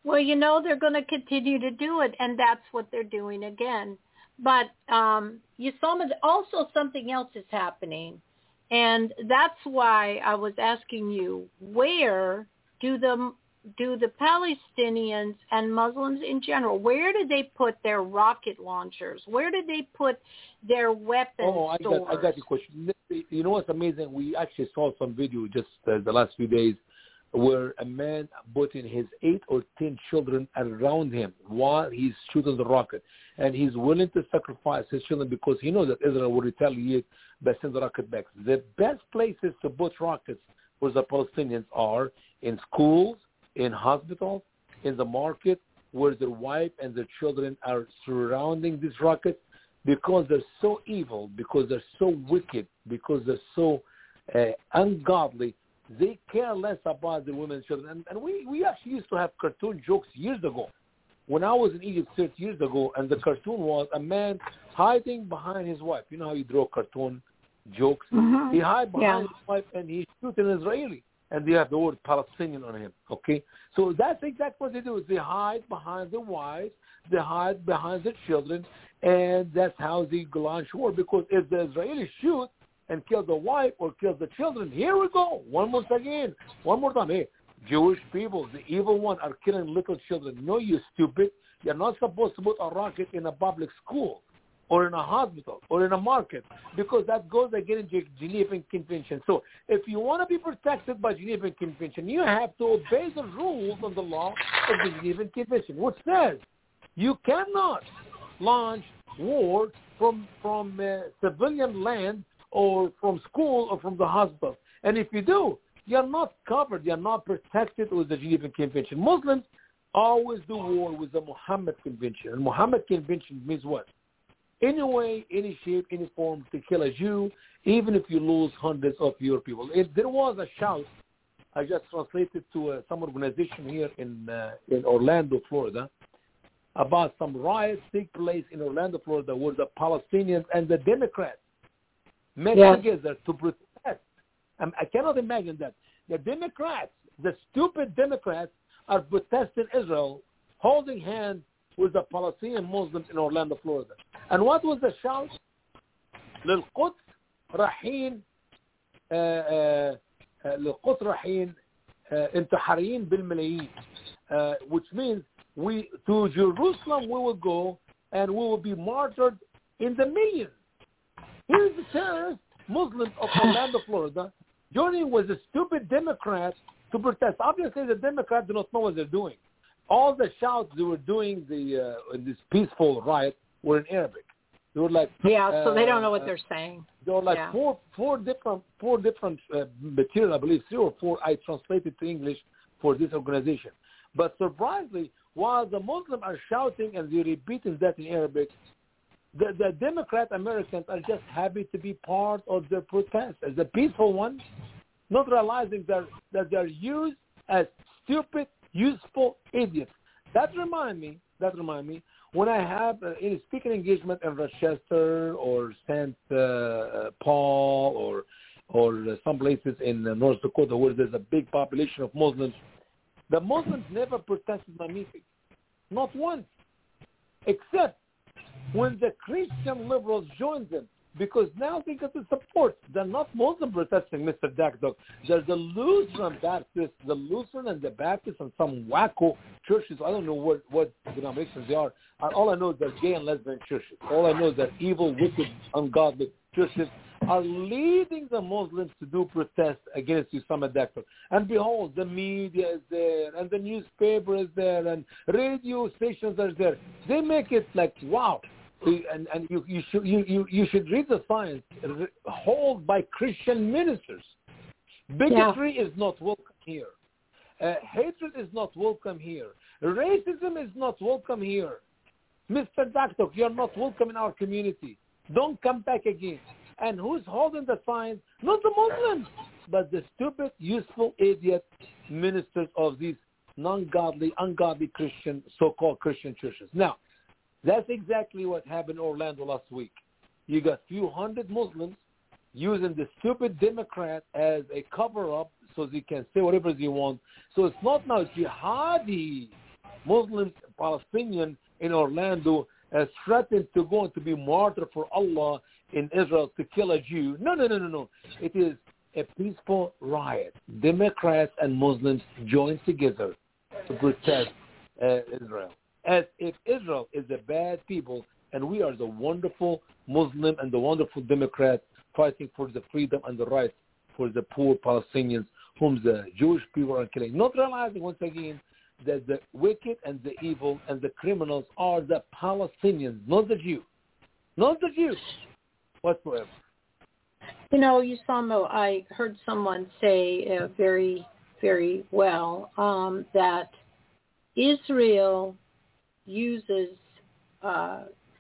Well, you know, they're going to continue to do it, and that's what they're doing again. But um, you saw also something else is happening, and that's why I was asking you, where do the do the Palestinians and Muslims in general, where do they put their rocket launchers? Where do they put their weapons oh, I stores? got, I got your question. You know what's amazing? We actually saw some video just uh, the last few days where a man putting his eight or ten children around him while he's shooting the rocket. And he's willing to sacrifice his children because he knows that Israel will retaliate by sending the rocket back. The best places to put rockets for the Palestinians are in schools, in hospitals, in the market, where their wife and their children are surrounding these rockets because they're so evil, because they're so wicked, because they're so uh, ungodly. They care less about the women and children. And, and we, we actually used to have cartoon jokes years ago. When I was in Egypt thirty years ago, and the cartoon was a man hiding behind his wife. You know how you draw cartoon jokes? Mm-hmm. He hide behind yeah. his wife, and he shoots an Israeli. And they have the word Palestinian on him, okay? So that's exactly what they do. Is they hide behind their wives, they hide behind their children, and that's how they launch war. Because if the Israelis shoot and kill the wife or kill the children, here we go, one more again, one more time. Hey, Jewish people, the evil one, are killing little children. No, you stupid. You're not supposed to put a rocket in a public school or in a hospital or in a market because that goes against the Geneva Convention. So if you want to be protected by Geneva Convention, you have to obey the rules of the law of the Geneva Convention, which says you cannot launch war from, from uh, civilian land or from school or from the hospital. And if you do, you're not covered. You're not protected with the Geneva Convention. Muslims always do war with the Muhammad Convention. And Muhammad Convention means what? Any way, any shape, any form to kill a Jew, even if you lose hundreds of your people. If there was a shout, I just translated to uh, some organization here in uh, in Orlando, Florida, about some riots take place in Orlando, Florida, where the Palestinians and the Democrats met yes. together to protest. Um, I cannot imagine that. The Democrats, the stupid Democrats, are protesting Israel, holding hands with the Palestinian Muslims in Orlando, Florida. And what was the shout? للقدس رايحين للقدس رايحين انتحاريين بالملايين, which means we to Jerusalem we will go and we will be martyred in the millions. Here's the terrorist Muslims of Orlando, Florida, joining with the stupid Democrats to protest. Obviously, the Democrats do not know what they're doing. All the shouts they were doing the uh, in this peaceful riot were in Arabic. They were like yeah, so uh, they don't know what uh, they're saying. There were like yeah. four four different four different uh, material, I believe three or four I translated to English for this organization. But surprisingly, while the Muslims are shouting and they're repeating that in Arabic, the, the Democrat Americans are just happy to be part of their protest as a peaceful one, not realizing that that they're used as stupid, useful idiots. That remind me. That remind me when I have uh, any speaking engagement in Rochester or Saint Uh, Paul or or uh, some places in uh, North Dakota where there's a big population of Muslims. The Muslims never protested my meeting, not once, except when the Christian liberals joined them, because now they get the support. They're not Muslim protesting, Mister Dakdog. They're the Lutheran Baptists, the Lutheran and the Baptists and some wacko churches. I don't know what, what denominations they are. All I know is they're gay and lesbian churches. All I know is that evil, wicked, ungodly churches are leading the Muslims to do protests against Usama Dakdog. And behold, the media is there, and the newspaper is there, and radio stations are there. They make it like, wow. And, and you, you, should, you, you, you should read the signs held by Christian ministers. Bigotry yeah. is not welcome here. Uh, hatred is not welcome here. Racism is not welcome here. Mister Dakdog, you're not welcome in our community. Don't come back again. And who's holding the signs? Not the Muslims, but the stupid, useful, idiot ministers of these non-godly, ungodly Christian, so-called Christian churches. Now, that's exactly what happened in Orlando last week. You got a few hundred Muslims using the stupid Democrat as a cover-up so they can say whatever they want. So it's not now jihadi Muslims, Palestinian in Orlando has threatened to go and to be martyr for Allah in Israel to kill a Jew. No, no, no, no, no. It is a peaceful riot. Democrats and Muslims joined together to protest uh, Israel. As if Israel is the bad people and we are the wonderful Muslim and the wonderful Democrats fighting for the freedom and the rights for the poor Palestinians whom the Jewish people are killing. Not realizing once again that the wicked and the evil and the criminals are the Palestinians, not the Jews. Not the Jews whatsoever. You know, Usama, I heard someone say uh, very, very well um, that Israel uses, uh,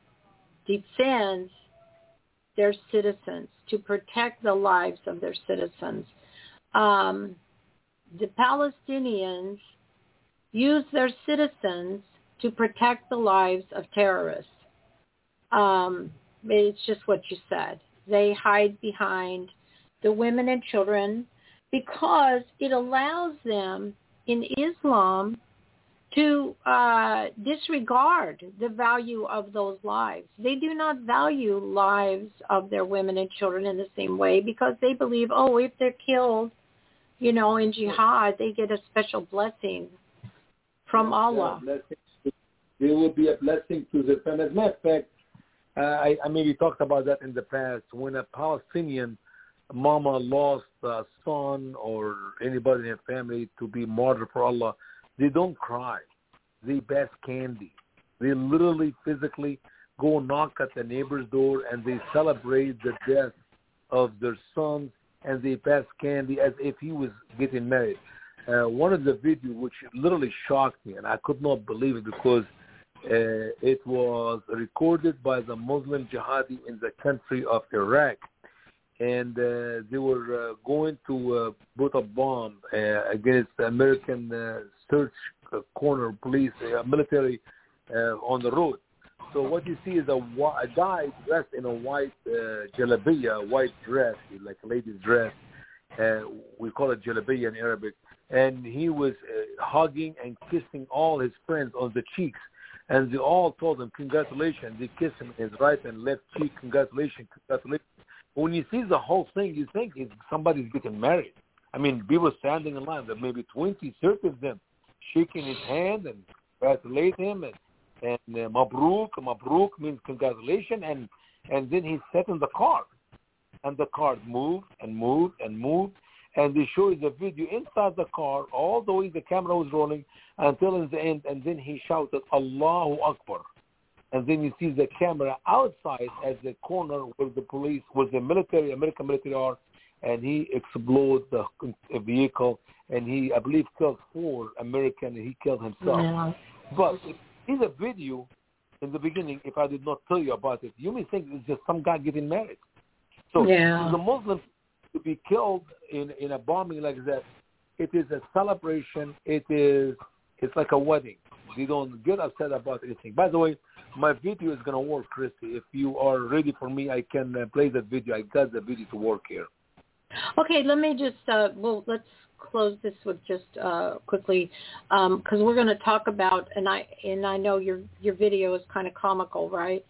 defends their citizens to protect the lives of their citizens. Um, the Palestinians use their citizens to protect the lives of terrorists. Um, it's just what you said. They hide behind the women and children because it allows them in Islam to uh, disregard the value of those lives. They do not value lives of their women and children in the same way because they believe, oh, if they're killed, you know, in jihad, they get a special blessing from Allah. Yeah, there will be a blessing to the family. As a matter of fact, uh, I, I maybe talked about that in the past. When a Palestinian mama lost a son or anybody in her family to be martyred for Allah, they don't cry. They pass candy. They literally, physically go knock at the neighbor's door and they celebrate the death of their son and they pass candy as if he was getting married. Uh, one of the videos which literally shocked me, and I could not believe it because uh, it was recorded by the Muslim jihadi in the country of Iraq. And uh, they were uh, going to uh, put a bomb uh, against the American uh, search corner police, uh, military uh, on the road. So what you see is a, a guy dressed in a white uh, jalabiya, a white dress, like a lady's dress. Uh, we call it jalabiya in Arabic. And he was uh, hugging and kissing all his friends on the cheeks. And they all told him, congratulations. They kissed him in his right and left cheek, congratulations, congratulations. When you see the whole thing, you think it's somebody's getting married. I mean, people standing in line, there may be twenty, thirty of them, shaking his hand and congratulate him. And, and uh, Mabruk, Mabruk means congratulations. And, and then he sat in the car. And the car moved and moved and moved. And they show you the video inside the car, all the way the camera was rolling until in the end. And then he shouted, Allahu Akbar. And then you see the camera outside at the corner where the police, where the military, American military are, and he exploded the vehicle, and he, I believe, killed four Americans, and he killed himself. Yeah. But in the video, in the beginning, if I did not tell you about it, you may think it's just some guy getting married. So yeah. The Muslims to be killed in, in a bombing like that, it is a celebration. It is, it's like a wedding. They don't get upset about anything. By the way, my video is going to work, Christy. If you are ready for me, I can uh, play that video. I got the video to work here. Okay, let me just, uh, well, let's close this with just uh, quickly, because um, we're going to talk about, and I and I know your your video is kind of comical, right?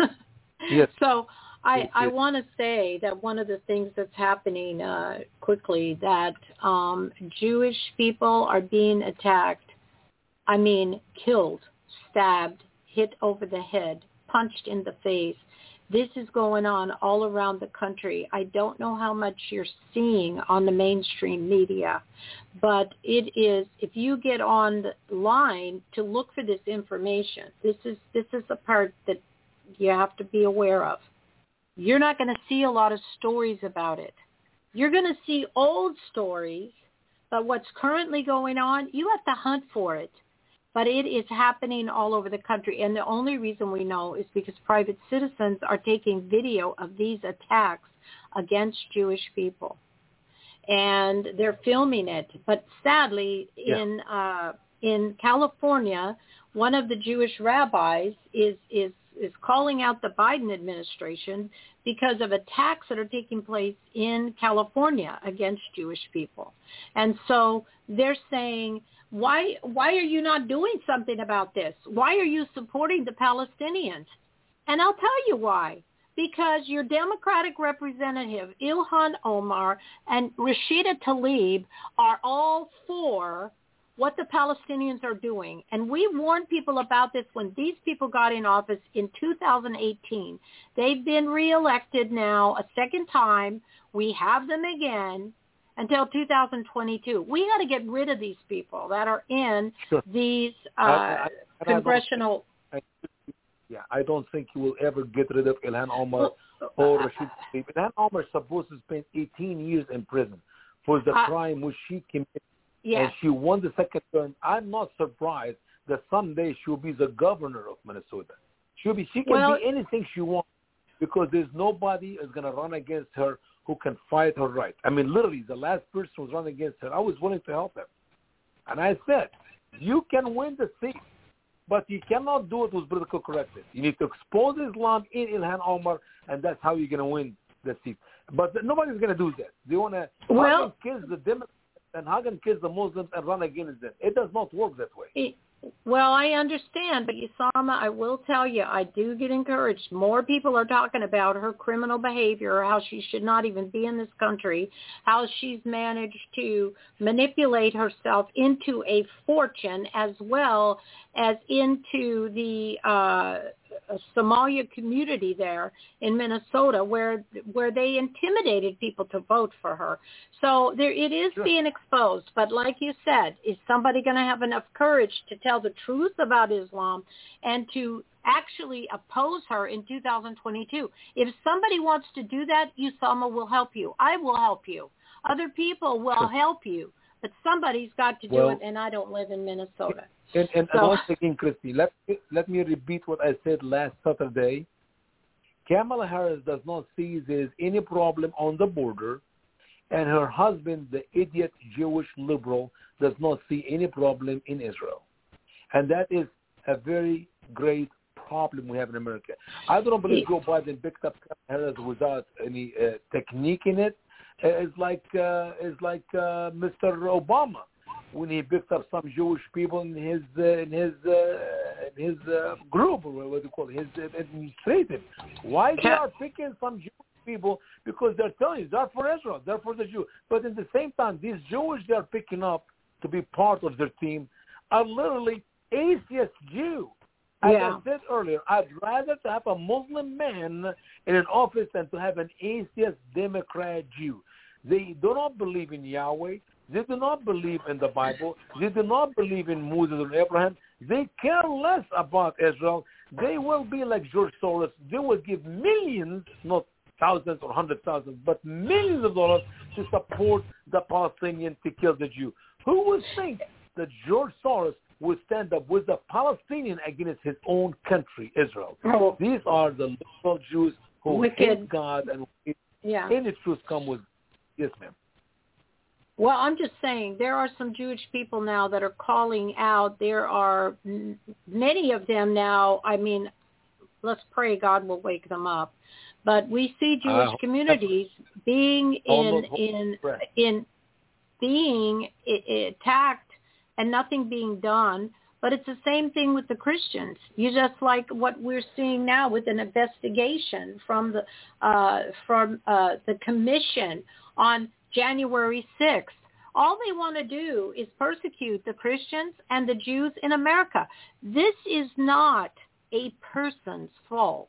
Yes. So I, yes, I yes. want to say that one of the things that's happening uh, quickly, that um, Jewish people are being attacked, I mean, killed, stabbed, hit over the head, punched in the face. This is going on all around the country. I don't know how much you're seeing on the mainstream media, but it is, if you get on the line to look for this information, this is this is the part that you have to be aware of. You're not going to see a lot of stories about it. You're going to see old stories, but what's currently going on, you have to hunt for it. But it is happening all over the country. And the only reason we know is because private citizens are taking video of these attacks against Jewish people. And they're filming it. But sadly, yeah. in uh, in California, one of the Jewish rabbis is, is, is calling out the Biden administration because of attacks that are taking place in California against Jewish people. And so they're saying, why why are you not doing something about this? Why are you supporting the Palestinians? And I'll tell you why. Because your Democratic representative, Ilhan Omar, and Rashida Tlaib are all for what the Palestinians are doing. And we warned people about this when these people got in office in two thousand eighteen. They've been reelected now a second time. We have them again until two thousand twenty-two. We got to get rid of these people that are in sure. these uh, I, I, I congressional... I, yeah, I don't think you will ever get rid of Ilhan Omar or Rashid Tlaib. Ilhan Omar is supposed to spend eighteen years in prison for the uh, crime which she committed. Yes. And she won the second term. I'm not surprised that someday she'll be the governor of Minnesota. She'll be. She can well, be anything she wants because there's nobody is going to run against her who can fight her right. I mean, literally, the last person who was running against her, I was willing to help her. And I said, you can win the seat, but you cannot do it with political correctness. You need to expose Islam in Ilhan Omar, and that's how you're going to win the seat. But nobody's going to do that. They want to well, kill the Democrats and how can kill the Muslims and run against them? It does not work that way. It, well, I understand, but Usama, I will tell you, I do get encouraged. More people are talking about her criminal behavior, how she should not even be in this country, how she's managed to manipulate herself into a fortune as well as into the uh, Somalia community there in Minnesota, where where they intimidated people to vote for her. So there, it is sure. being exposed. But like you said, is somebody going to have enough courage to tell the truth about Islam and to actually oppose her in two thousand twenty-two? If somebody wants to do that, Usama will help you. I will help you. Other people will sure. help you. But somebody's got to do well, it, and I don't live in Minnesota. And, and, so, and once again, Christy, let, let me repeat what I said last Saturday. Kamala Harris does not see there's any problem on the border, and her husband, the idiot Jewish liberal, does not see any problem in Israel. And that is a very great problem we have in America. I don't believe Joe Biden picked up Kamala Harris without any uh, technique in it. It's like uh, it's like uh, Mister Obama when he picked up some Jewish people in his uh, in his uh, in his uh, group, or what do you call it, his administrative. Why they are picking some Jewish people? Because they're telling you they're for Israel, they're for the Jews. But at the same time, these Jewish they're picking up to be part of their team are literally atheist Jew. As yeah. I said earlier, I'd rather to have a Muslim man in an office than to have an atheist Democrat Jew. They do not believe in Yahweh. They do not believe in the Bible. They do not believe in Moses or Abraham. They care less about Israel. They will be like George Soros. They will give millions, not thousands or hundred thousands, but millions of dollars to support the Palestinians to kill the Jew. Who would think that George Soros would stand up with the Palestinian against his own country, Israel? Oh. These are the liberal Jews who Wicked. hate God and yeah. any truth come with. Yes, ma'am. Well, I'm just saying there are some Jewish people now that are calling out. There are m- many of them now. I mean, let's pray God will wake them up. But we see Jewish uh, communities being in in in being I- attacked and nothing being done. But it's the same thing with the Christians. You just like what we're seeing now with an investigation from the uh, from uh, the commission on January sixth. All they want to do is persecute the Christians and the Jews in America. This is not a person's fault.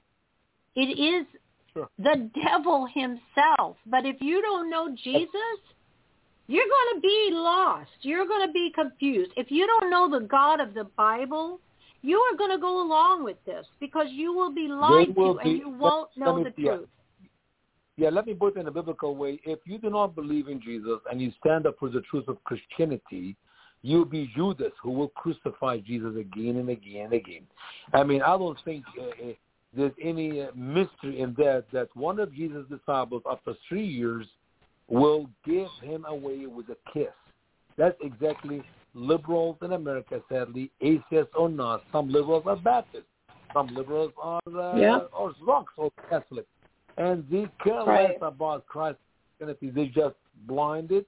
It is sure. the devil himself. But if you don't know Jesus, you're going to be lost. You're going to be confused. If you don't know the God of the Bible, you are going to go along with this because you will be lied will to be, and you won't let, know let me, the yeah. truth. Yeah, let me put it in a biblical way. If you do not believe in Jesus and you stand up for the truth of Christianity, you'll be Judas who will crucify Jesus again and again and again. I mean, I don't think uh, there's any uh, mystery in that, that one of Jesus' disciples, after three years, will give him away with a kiss. That's exactly liberals in America, sadly, atheists or not. Some liberals are Baptists. Some liberals are uh, yeah. Orthodox or Catholic. And they care right. less about Christ's Christianity. They just blinded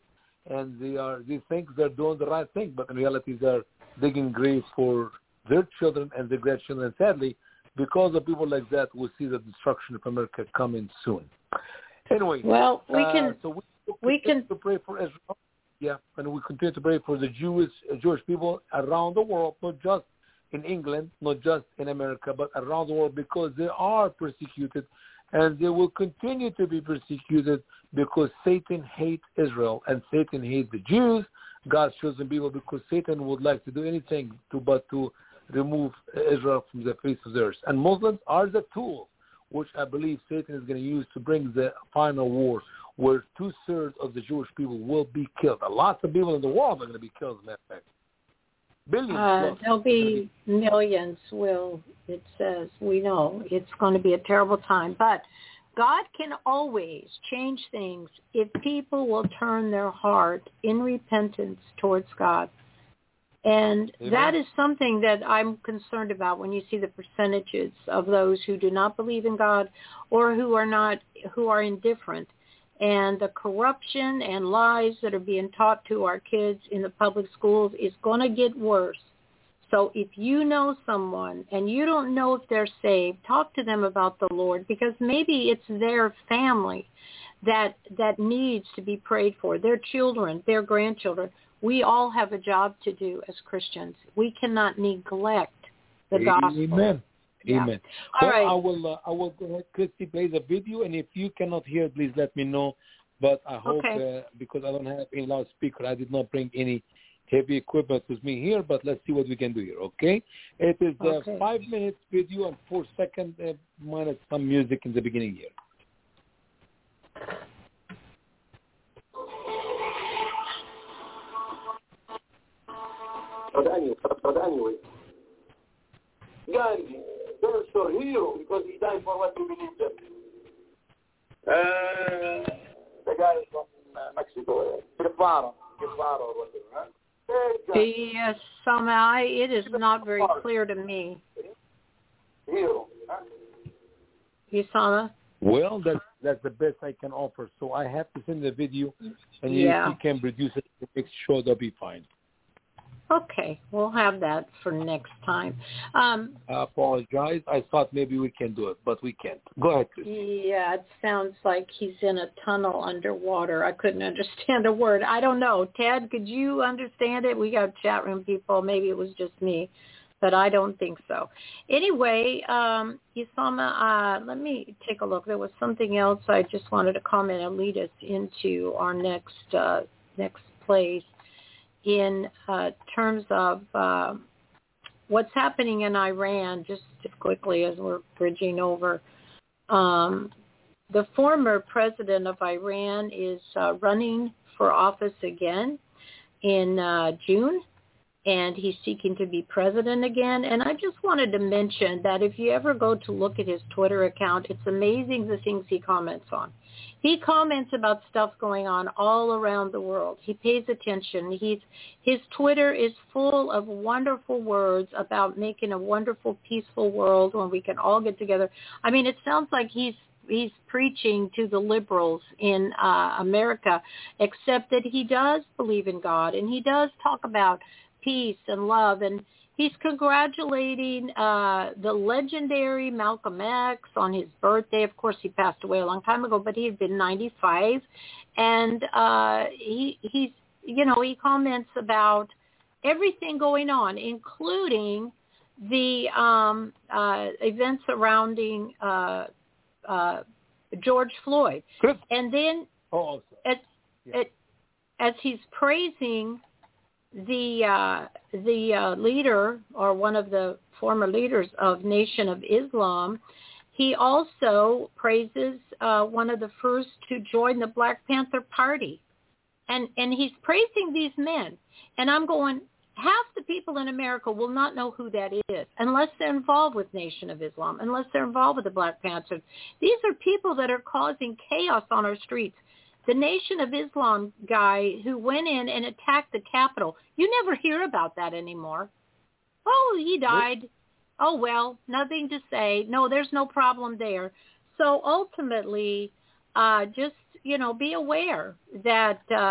and they are they think they're doing the right thing, but in reality they're digging graves for their children and their grandchildren. And sadly, because of people like that, we'll see the destruction of America coming soon. Anyway, well, we uh, can so we, we can to pray for Israel. Yeah, and we continue to pray for the Jewish uh, Jewish people around the world, not just in England, not just in America, but around the world, because they are persecuted, and they will continue to be persecuted because Satan hates Israel and Satan hates the Jews, God's chosen people, because Satan would like to do anything to but to remove Israel from the face of the earth. And Muslims are the tool which I believe Satan is going to use to bring the final war, where two-thirds of the Jewish people will be killed. Lots of people in the world are going to be killed, as a matter of fact. Billions. Uh, there'll be, be millions, will, it says. We know it's going to be a terrible time. But God can always change things if people will turn their heart in repentance towards God. And Amen. That is something that I'm concerned about when you see the percentages of those who do not believe in God or who are not, who are indifferent. And the corruption and lies that are being taught to our kids in the public schools is going to get worse. So if you know someone and you don't know if they're saved, talk to them about the Lord, because maybe it's their family that that needs to be prayed for, their children, their grandchildren. We all have a job to do as Christians. We cannot neglect the Amen. gospel. Amen. Yeah. Amen. All well, right. I will. Uh, I will go ahead. Christy plays a video, and if you cannot hear, please let me know. But I hope okay. uh, because I don't have any loudspeaker, I did not bring any heavy equipment with me here. But let's see what we can do here. Okay? It is a okay. five minutes video and four second uh, minus some music in the beginning here. But anyway, but anyway, guys, don't your hero because he died for what he believed in. Uh, the guy from uh, Mexico, Guevara, Guevara or whatever. Huh? Yes, somehow it is not very clear to me. Hero, huh? Isama? Well, that's that's the best I can offer. So I have to send the video, and yeah. you, you can produce it to make sure they'll be fine. Okay, we'll have that for next time. Um, I apologize. I thought maybe we can do it, but we can't. Go ahead, Chris. Yeah, it sounds like he's in a tunnel underwater. I couldn't understand a word. I don't know. Ted, could you understand it? We got chat room people. Maybe it was just me, but I don't think so. Anyway, um, Isama, uh, let me take a look. There was something else I just wanted to comment and lead us into our next uh, next place. In uh, terms of uh, what's happening in Iran, just quickly as we're bridging over, um, the former president of Iran is uh, running for office again in uh, June, and he's seeking to be president again. And I just wanted to mention that if you ever go to look at his Twitter account, it's amazing the things he comments on. He comments about stuff going on all around the world. He pays attention. He's, his Twitter is full of wonderful words about making a wonderful, peaceful world when we can all get together. I mean, it sounds like he's he's preaching to the liberals in uh, America, except that he does believe in God, and he does talk about peace and love, and he's congratulating uh, the legendary Malcolm X on his birthday. Of course, he passed away a long time ago, but he had been ninety-five. And uh, he he's, you know, he comments about everything going on, including the um, uh, events surrounding uh, uh, George Floyd. And then oh, at, yeah. at, as he's praising the uh, the uh, leader or one of the former leaders of Nation of Islam, he also praises uh, one of the first to join the Black Panther Party. And, and he's praising these men. And I'm going, half the people in America will not know who that is unless they're involved with Nation of Islam, unless they're involved with the Black Panthers. These are people that are causing chaos on our streets. The Nation of Islam guy who went in and attacked the Capitol, you never hear about that anymore. Oh, he died. Oh, well, nothing to say. No, there's no problem there. So ultimately, uh, just, you know, be aware that uh,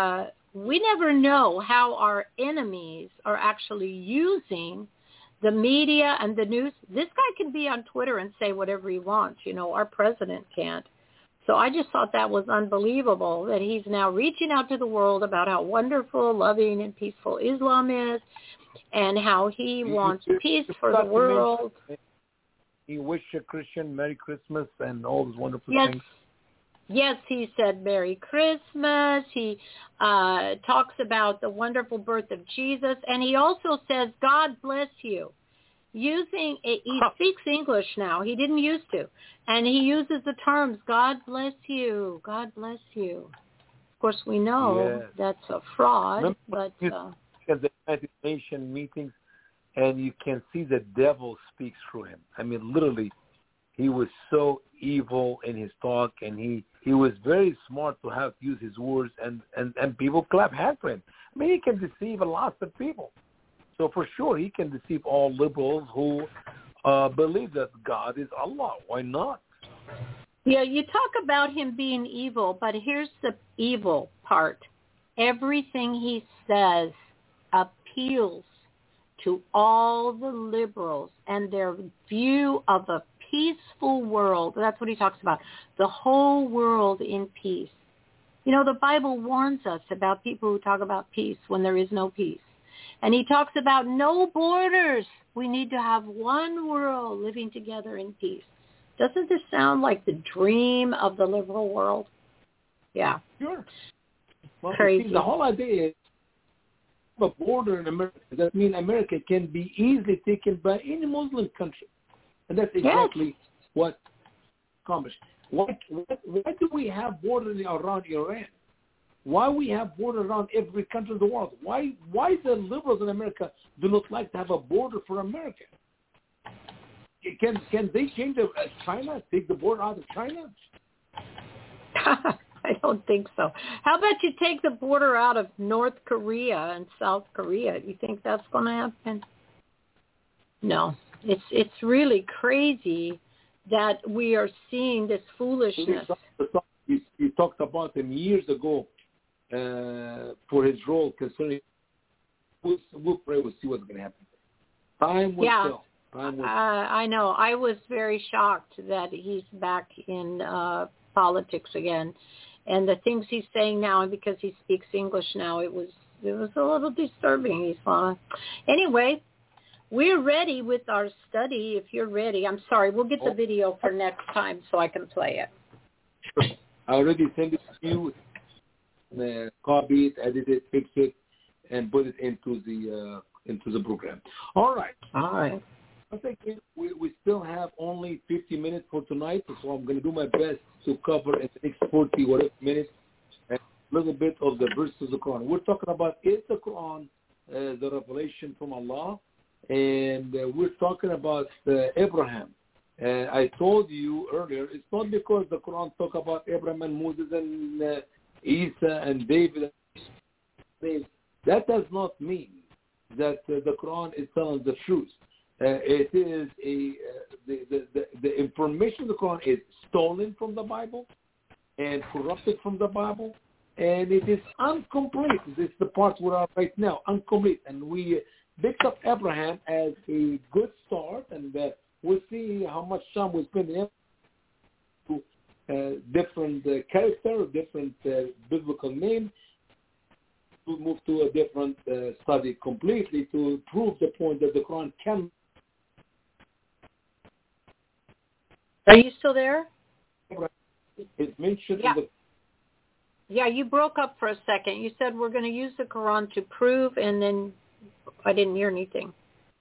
we never know how our enemies are actually using the media and the news. This guy can be on Twitter and say whatever he wants. You know, our president can't. So I just thought that was unbelievable that he's now reaching out to the world about how wonderful, loving, and peaceful Islam is and how he wants peace for the world. He wished a Christian Merry Christmas and all those wonderful yes. things. Yes, he said Merry Christmas. He uh, talks about the wonderful birth of Jesus. And he also says, God bless you. Using it, he speaks English now. He didn't used to. And he uses the terms, God bless you, God bless you. Of course, we know yes. that's a fraud. Remember, but uh, at the United Nations meetings, and you can see the devil speaks through him. I mean, literally, he was so evil in his talk, and he, he was very smart to have to use his words, and, and, and people clap hands for him. I mean, he can deceive a lot of people. So for sure, he can deceive all liberals who uh, believe that God is Allah. Why not? Yeah, you talk about him being evil, but here's the evil part. Everything he says appeals to all the liberals and their view of a peaceful world. That's what he talks about, the whole world in peace. You know, the Bible warns us about people who talk about peace when there is no peace. And he talks about no borders. We need to have one world living together in peace. Doesn't this sound like the dream of the liberal world? Yeah. Sure. Well, Crazy. See, the whole idea is a border in America. That means America can be easily taken by any Muslim country. And that's exactly yes. what accomplished. Why, why, why do we have borders around Iran? Why we have border around every country in the world? Why why the liberals in America do not like to have a border for America? Can can they change the, uh, China, take the border out of China? I don't think so. How about you take the border out of North Korea and South Korea? You think that's going to happen? No. It's it's really crazy that we are seeing this foolishness. You, you talked about him years ago. Uh, for his role concerning, we'll, we'll pray, we'll see what's going to happen. Time will yeah, tell. Time will uh, I know. I was very shocked that he's back in uh, politics again, and the things he's saying now, and because he speaks English now, it was it was a little disturbing. He's uh, anyway. We're ready with our study. If you're ready, I'm sorry. We'll get the video for next time so I can play it. Sure. I already sent it to you. Uh, copy it, edit it, fix it, and put it into the uh, into the program. All right. All right. I think we, we still have only fifty minutes for tonight, so I'm going to do my best to cover in the next forty whatever minutes a little bit of the verses of the Quran. We're talking about is the Quran uh, the revelation from Allah, and uh, we're talking about uh, Abraham. Uh, I told you earlier, it's not because the Quran talk about Abraham and Moses and uh, Isa and David. That does not mean that uh, the Quran is telling the truth. Uh, it is a uh, the, the, the, the information of the Quran is stolen from the Bible and corrupted from the Bible, and it is incomplete. This is the part we are right now, incomplete. And we picked up Abraham as a good start, and uh, we'll see how much time we spend in to uh, different uh, character, different uh, biblical name, to move to a different uh, study completely to prove the point that the Quran can. Are you still there? It's mentioned yeah. in the Yeah, you broke up for a second. You said we're going to use the Quran to prove, and then I didn't hear anything.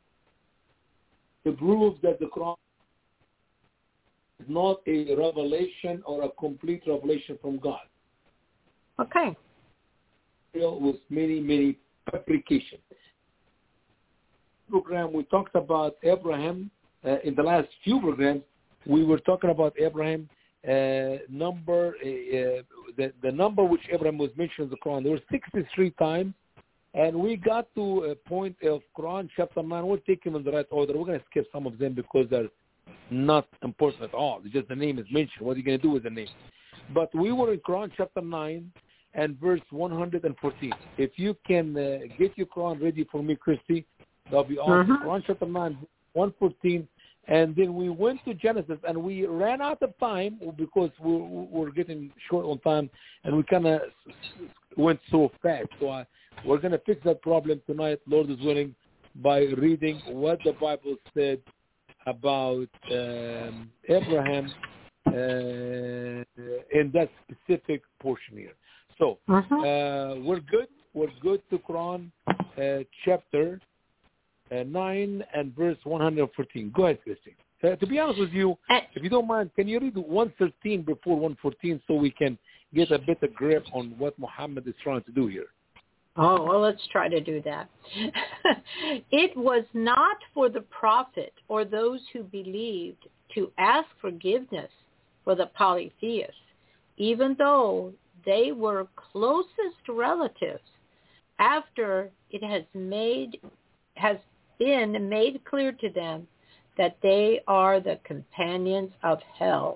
To prove that the Quran is not a revelation or a complete revelation from God. Okay. With many, many fabrications. Program we talked about Abraham uh, in the last few programs. We were talking about Abraham. Uh, number uh, the the number which Abraham was mentioned in the Quran. There were sixty-three times, and we got to a point of Quran chapter nine. We'll take them in the right order. We're going to skip some of them because they're not important at all. It's just the name is mentioned. What are you going to do with the name? But we were in Quran chapter nine, and verse one hundred fourteen. If you can uh, get your Quran ready for me, Christy, that'll be awesome. Mm-hmm. Quran chapter nine, one fourteen. And then we went to Genesis, and we ran out of time because we we're getting short on time, and we kind of went so fast. So I, we're going to fix that problem tonight, Lord is willing, by reading what the Bible said about um, Abraham uh, in that specific portion here. So Mm-hmm. uh, we're good. We're good to Quran uh, chapter Uh, nine and verse one hundred fourteen. Go ahead, Christine. Uh, to be honest with you, Uh, if you don't mind, can you read one thirteen before one fourteen so we can get a better grip on what Muhammad is trying to do here? Oh, well, let's try to do that. It was not for the prophet or those who believed to ask forgiveness for the polytheists, even though they were closest relatives, after it has made has been made clear to them that they are the companions of hell.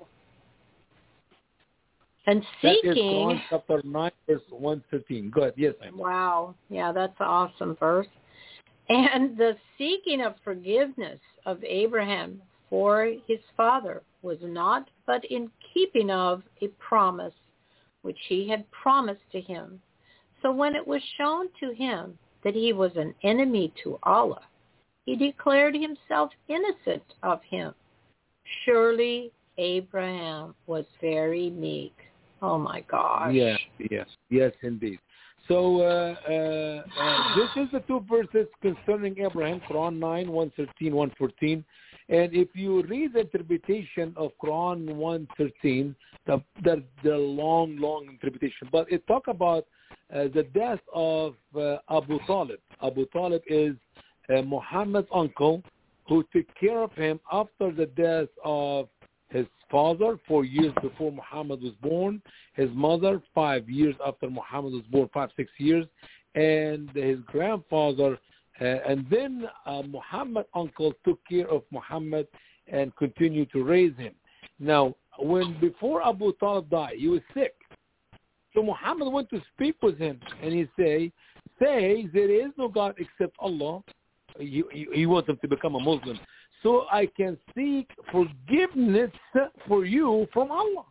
And seeking... That is Quran chapter nine, verse one thirteen. Go ahead. Yes, ma'am. Wow. Yeah, that's an awesome verse. And the seeking of forgiveness of Abraham for his father was not but in keeping of a promise which he had promised to him. So when it was shown to him that he was an enemy to Allah, he declared himself innocent of him. Surely Abraham was very meek. Oh, my gosh. Yes, yes, yes, indeed. So uh, uh, uh, this is the two verses concerning Abraham, Quran nine, one thirteen, one fourteen. And if you read the interpretation of Quran one thirteen, the, the, the long, long interpretation, but it talk about uh, the death of uh, Abu Talib. Abu Talib is uh, Muhammad's uncle who took care of him after the death of his father four years before Muhammad was born, his mother five years after Muhammad was born, five, six years, and his grandfather, uh, and then uh, Muhammad's uncle took care of Muhammad and continued to raise him. Now, when before Abu Talib died, he was sick. So Muhammad went to speak with him, and he say, say there is no God except Allah. He, he, he wants him to become a Muslim. So I can seek forgiveness for you from Allah.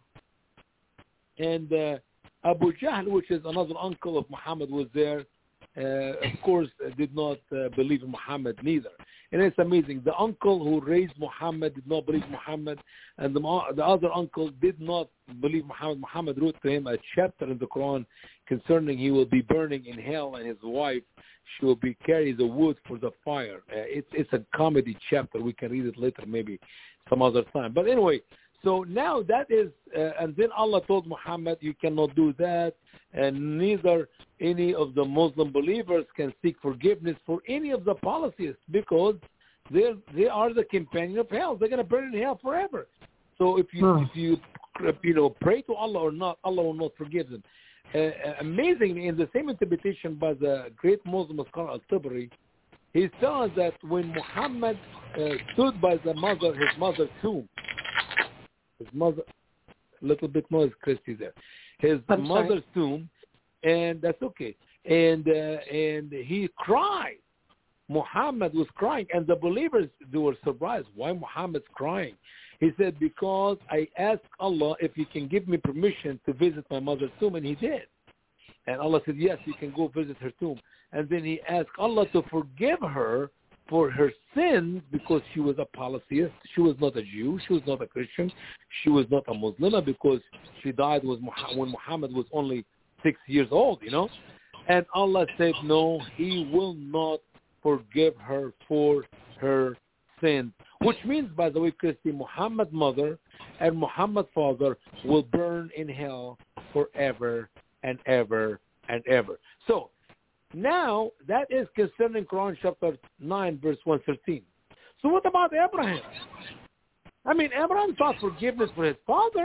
And uh, Abu Jahl, which is another uncle of Muhammad, was there. Uh, of course, uh, did not uh, believe in Muhammad neither. And it's amazing. The uncle who raised Muhammad did not believe Muhammad, and the, the other uncle did not believe Muhammad. Muhammad wrote to him a chapter in the Quran concerning he will be burning in hell, and his wife, she will be carrying the wood for the fire. Uh, it's it's a comedy chapter. We can read it later, maybe some other time. But anyway, so now that is, uh, and then Allah told Muhammad, you cannot do that, and neither any of the Muslim believers can seek forgiveness for any of the polytheists because they they are the companion of hell. They're going to burn in hell forever. So if you hmm. if you you know pray to Allah or not, Allah will not forgive them. Uh, amazingly, in the same interpretation by the great Muslim scholar Al-Tabari, he tells us that when Muhammad uh, stood by the mother, his mother's tomb, his mother, a little bit noise, Christy, there, his I'm mother's sorry. tomb, and that's okay, and uh, and he cried. Muhammad was crying, and the believers, they were surprised. Why Muhammad's crying? He said, because I asked Allah if he can give me permission to visit my mother's tomb, and he did. And Allah said, yes, you can go visit her tomb. And then he asked Allah to forgive her for her sins because she was a polytheist. She was not a Jew. She was not a Christian. She was not a Muslim because she died when Muhammad was only six years old, you know. And Allah said, no, he will not forgive her for her sins. Which means, by the way, Christy, Muhammad's mother and Muhammad's father will burn in hell forever and ever and ever. So now that is concerning Quran chapter nine, verse one thirteen. So what about Abraham? I mean, Abraham sought forgiveness for his father.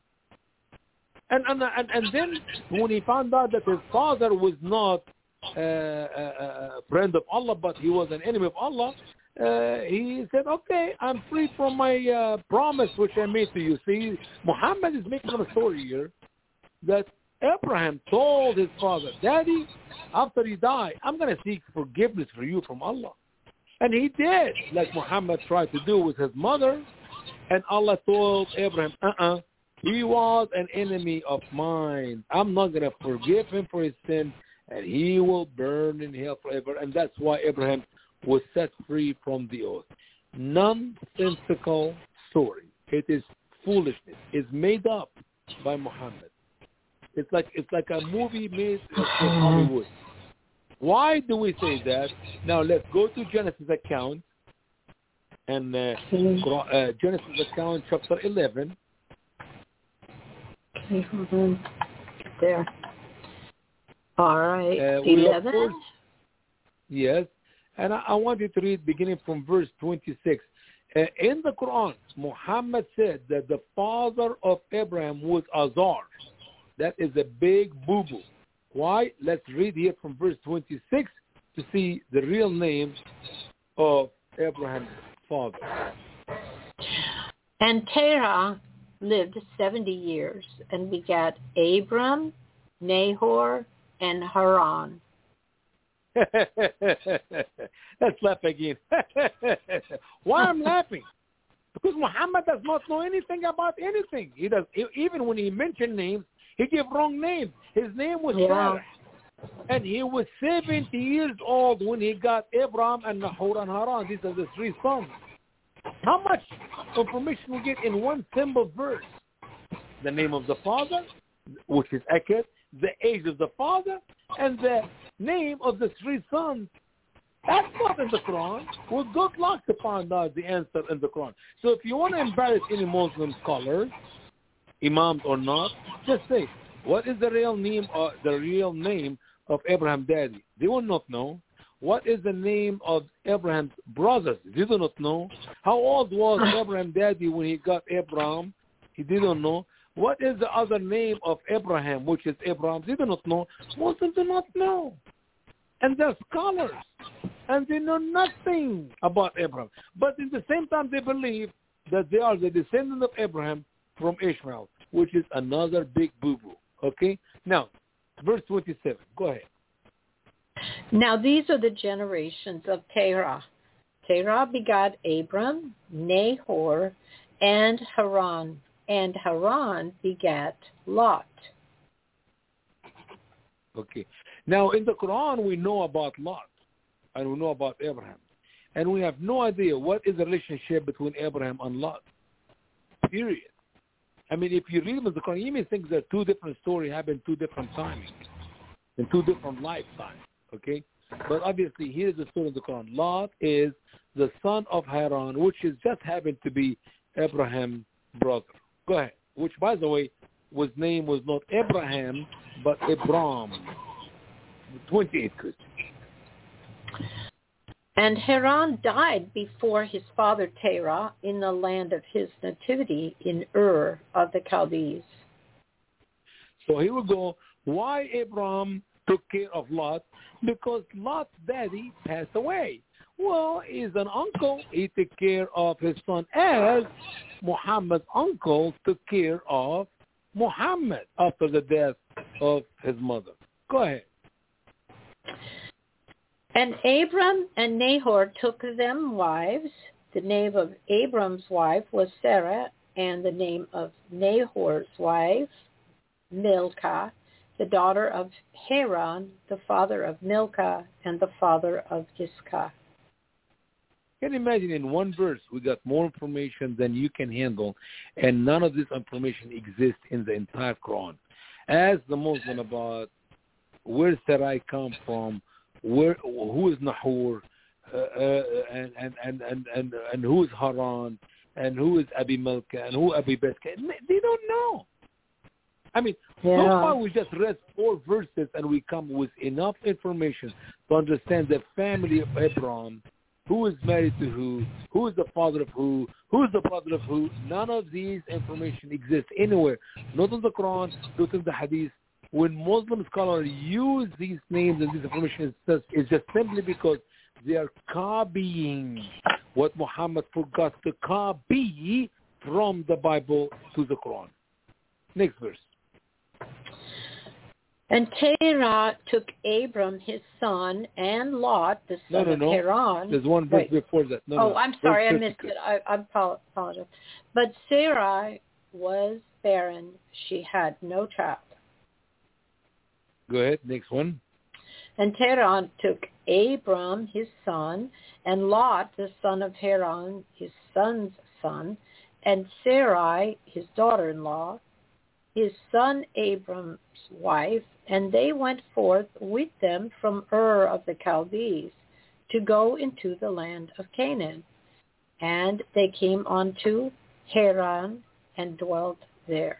And and and, and then when he found out that his father was not uh, a, a friend of Allah, but he was an enemy of Allah, Uh, he said, okay, I'm free from my uh, promise which I made to you. See, Muhammad is making a story here that Abraham told his father, Daddy, after he died, I'm going to seek forgiveness for you from Allah. And he did, like Muhammad tried to do with his mother. And Allah told Abraham, uh-uh, he was an enemy of mine. I'm not going to forgive him for his sin, and he will burn in hell forever. And that's why Abraham was set free from the oath. Nonsensical story. It is foolishness. It's made up by Muhammad. It's like it's like a movie made in Hollywood. Why do we say that? Now let's go to Genesis account and uh, uh, Genesis account chapter eleven. Okay, hold on. There. All right. Uh, eleven. Course, yes, and I, I want you to read beginning from verse twenty-six. Uh, in the Quran, Muhammad said that the father of Abraham was Azar. That is a big boo-boo. Why? Let's read here from verse twenty-six to see the real name of Abraham's father. And Terah lived seventy years and begat Abram, Nahor, and Haran. Let's laugh again. Why I'm laughing? Because Muhammad does not know anything about anything. He does. Even when he mentioned names, he gave wrong names. His name was yeah. Sarah. And he was seventy years old when he got Abram and Nahor and Haran. These are the three sons. How much information we get in one simple verse? The name of the father, which is Akkad, the age of the father, and the name of the three sons. That's not in the Quran. Well, good luck to find out the answer in the Quran. So if you want to embarrass any Muslim scholars, imams or not, just say, what is the real name or the real name of Abraham's daddy? They will not know. What is the name of Abraham's brothers? They do not know. How old was Abraham's daddy when he got Abraham? He didn't know. What is the other name of Abraham, which is Abraham? They do not know. Muslims do not know. And they're scholars. And they know nothing about Abraham. But at the same time, they believe that they are the descendant of Abraham from Ishmael, which is another big boo-boo. Okay? Now, verse twenty-seven. Go ahead. Now these are the generations of Terah. Terah begot Abram, Nahor, and Haran. And Haran begat Lot. Okay. Now, in the Quran, we know about Lot, and we know about Abraham. And we have no idea what is the relationship between Abraham and Lot. Period. I mean, if you read the Quran, you may think that two different stories happen two different times, in two different lifetimes. Okay? But obviously, here's the story of the Quran. Lot is the son of Haran, which is just happened to be Abraham's brother. Go ahead. Which, by the way, his name was not Abraham, but Abram. twenty-eight Christians. And Haran died before his father Terah in the land of his nativity in Ur of the Chaldees. So here we go. Why Abram took care of Lot? Because Lot's daddy passed away. Well, he's an uncle. He took care of his son as Muhammad's uncle took care of Muhammad after the death of his mother. Go ahead. And Abram and Nahor took them wives. The name of Abram's wife was Sarah, and the name of Nahor's wife, Milcah, the daughter of Haran, the father of Milcah, and the father of Iscah. Can you imagine in one verse we got more information than you can handle, and none of this information exists in the entire Quran. Ask the Muslim about where Sarai come from, where who is Nahor, uh, uh, and, and, and, and, and, and who is Haran, and who is Abi Milcah, and who Abi Beska. They don't know. I mean, yeah. So far we just read four verses and we come with enough information to understand the family of Abraham, who is married to who, who is the father of who, who is the brother of who. None of these information exists anywhere, not in the Quran, not in the Hadith. When Muslim scholars use these names and this information, it's just, it's just simply because they are copying what Muhammad forgot to copy from the Bible to the Quran. Next verse. And Terah took Abram his son and Lot, the son no, no, of no. Haran. There's one verse Wait. before that. No, oh, no. I'm sorry, I verse missed it. I, I apologize. But Sarai was barren. She had no child. Go ahead. Next one. And Terah took Abram his son, and Lot the son of Haran his son's son, and Sarai his daughter-in-law, his son Abram's wife, and they went forth with them from Ur of the Chaldees to go into the land of Canaan. And they came unto Haran and dwelt there.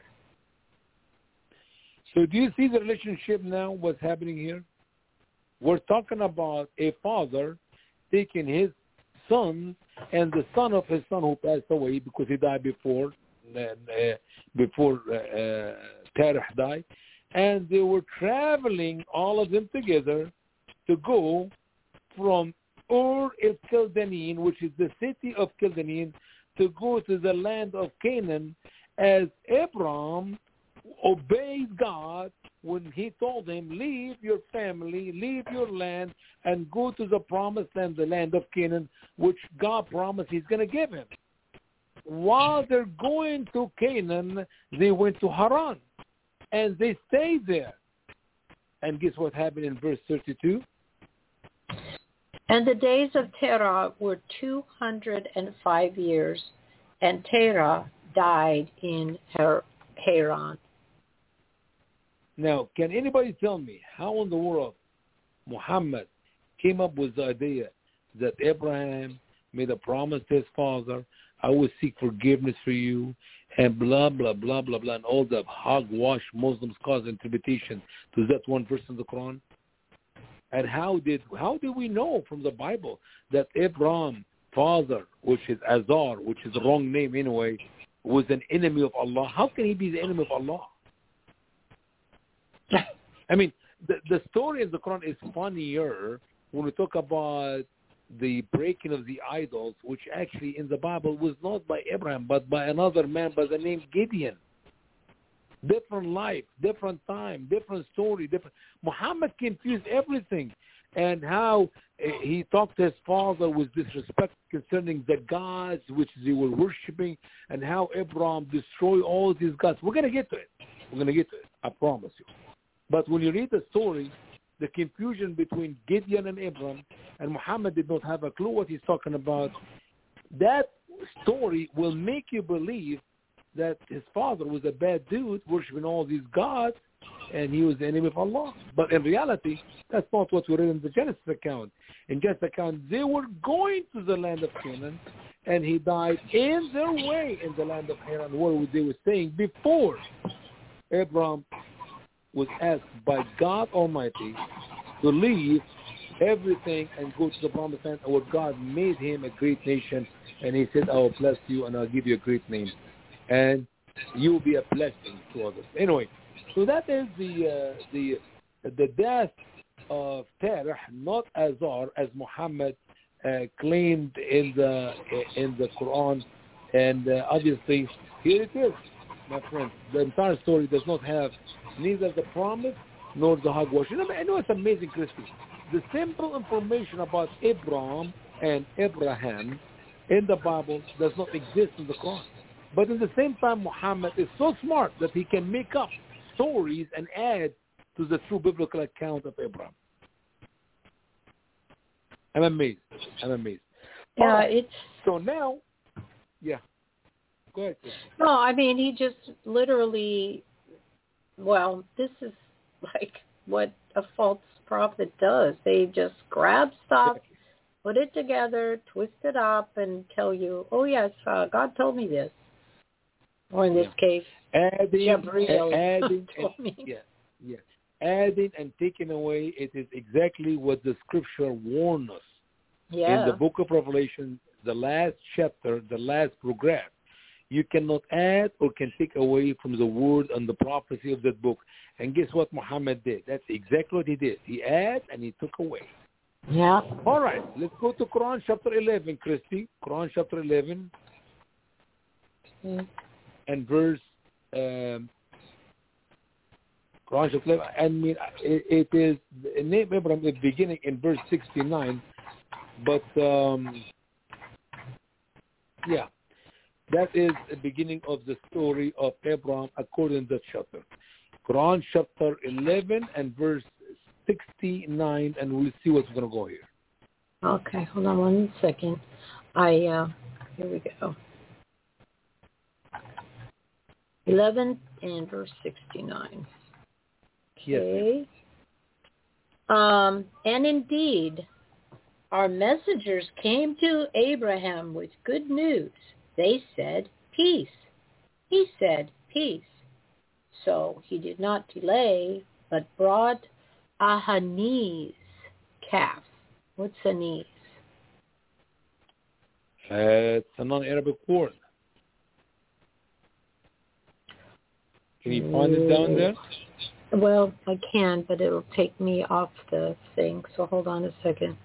So do you see the relationship now, what's happening here? We're talking about a father taking his son and the son of his son who passed away because he died before uh, before uh, uh, Terah died. And they were traveling, all of them together, to go from Ur of Chaldean, which is the city of Chaldean, to go to the land of Canaan, as Abram obeyed God when he told him, leave your family, leave your land, and go to the promised land, the land of Canaan, which God promised he's going to give him. While they're going to Canaan, they went to Haran, and they stayed there. And guess what happened in verse thirty-two? And the days of Terah were two hundred and five years, and Terah died in Har- Haran. Now, can anybody tell me how in the world Muhammad came up with the idea that Abraham made a promise to his father, I will seek forgiveness for you, and blah, blah, blah, blah, blah, and all the hogwash Muslims cause interpretation to that one verse in the Quran? And how did how did we know from the Bible that Abraham, father, which is Azar, which is the wrong name anyway, was an enemy of Allah? How can he be the enemy of Allah? I mean, the, the story in the Quran is funnier when we talk about the breaking of the idols, which actually in the Bible was not by Abraham, but by another man by the name Gideon. Different life, different time, different story, different. Muhammad confused everything, and how uh, he talked to his father with disrespect concerning the gods which they were worshiping, and how Abraham destroyed all these gods. We're going to get to it. We're going to get to it. I promise you. But when you read the story, the confusion between Gideon and Abraham, and Muhammad did not have a clue what he's talking about, that story will make you believe that his father was a bad dude worshiping all these gods, and he was the enemy of Allah. But in reality, that's not what we read in the Genesis account. In Genesis account, they were going to the land of Canaan, and he died in their way in the land of Haran, where they were staying before Abraham was asked by God Almighty to leave everything and go to the promised land, where God made him a great nation, and he said, I will bless you and I'll give you a great name, and you will be a blessing to others. Anyway, so that is the uh, the the death of Terah, not Azar, as Muhammad uh, claimed in the in the Quran, and uh, obviously here it is, my friend. The entire story does not have neither the promise nor the hogwash. You know, I know it's amazing, Christy. The simple information about Abraham and Abraham in the Bible does not exist in the Quran. But at the same time, Muhammad is so smart that he can make up stories and add to the true biblical account of Abraham. I'm amazed. I'm amazed. Yeah, right. it's... So now, yeah. Go ahead, Christy. No, I mean, he just literally... Well, this is like what a false prophet does. They just grab stuff, put it together, twist it up, and tell you, oh, yes, uh, God told me this. Or in this yeah. case, adding, Gabriel adding, told and, me. Yeah, yeah. Adding and taking away, it is exactly what the scripture warns us. Yeah. In the book of Revelation, the last chapter, the last paragraph, you cannot add or can take away from the word and the prophecy of that book. And guess what Muhammad did? That's exactly what he did. He added and he took away. Yeah. All right, let's go to Quran chapter eleven, Christy. Quran chapter eleven mm. and verse, um, Quran chapter eleven. I mean, it, it is the name Abraham is beginning in verse sixty-nine, but um, yeah, that is the beginning of the story of Abraham according to the chapter. Quran chapter eleven and verse sixty-nine, and we'll see what's going to go here. Okay, hold on one second. I uh, here we go. eleven and verse sixty-nine. Okay. Yes. Um, and indeed, our messengers came to Abraham with good news. They said, peace. He said, peace. So he did not delay, but brought a Haniz calf. What's Haniz? Uh, it's a non-Arabic word. Can you find it down there? Well, I can, but it'll take me off the thing. So hold on a second.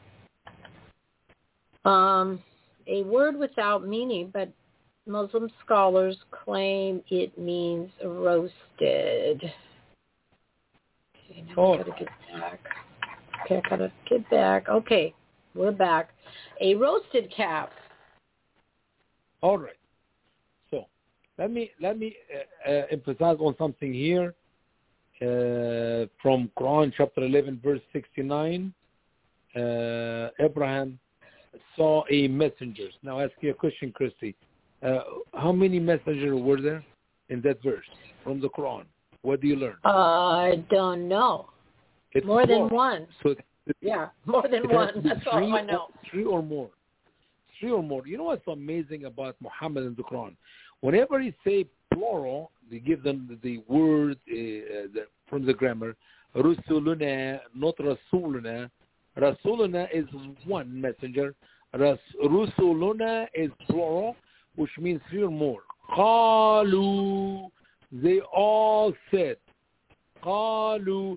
Um, a word without meaning, but Muslim scholars claim it means roasted. Okay, now Oh. I gotta get back. Okay, I gotta get back. Okay, we're back. A roasted calf. All right. So let me let me uh, uh, emphasize on something here uh, from Quran chapter eleven verse sixty-nine. Uh, Abraham saw a messenger. Now ask you a question, Christy. Uh, how many messengers were there in that verse from the Quran? What do you learn? I don't know. It's More than four. one. So it's, Yeah, more than it has to one. be That's three all I know. Or, three or more. Three or more. You know what's amazing about Muhammad in the Quran? Whenever he say plural, they give them the, the word uh, the, from the grammar. Rusuluna, not Rasuluna. Rasuluna is one messenger. Ras, Rusuluna is plural, which means three or more. Qalu, they all said. Qalu,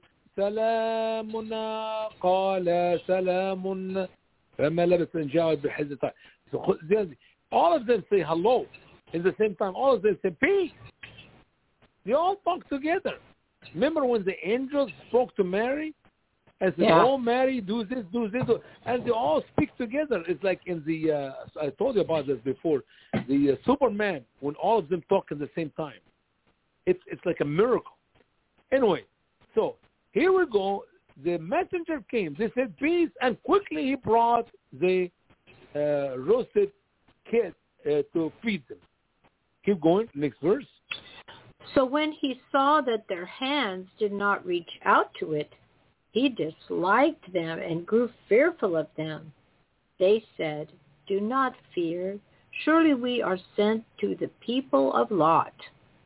salamuna, qala salamun. فما لبث أن جاءوا بحزن. So all of them say hello. At the same time, all of them say peace. They all talk together. Remember when the angels spoke to Mary and said, Yeah. "Oh, Mary, do this, do this," and they all speak together. It's like in the uh, I told you about this before. The uh, Superman, when all of them talk at the same time, it's it's like a miracle. Anyway, so here we go. The messenger came. They said peace, and quickly he brought the uh, roasted kid uh, to feed them. Keep going. Next verse. So when he saw that their hands did not reach out to it, he disliked them and grew fearful of them. They said, "Do not fear. Surely we are sent to the people of Lot."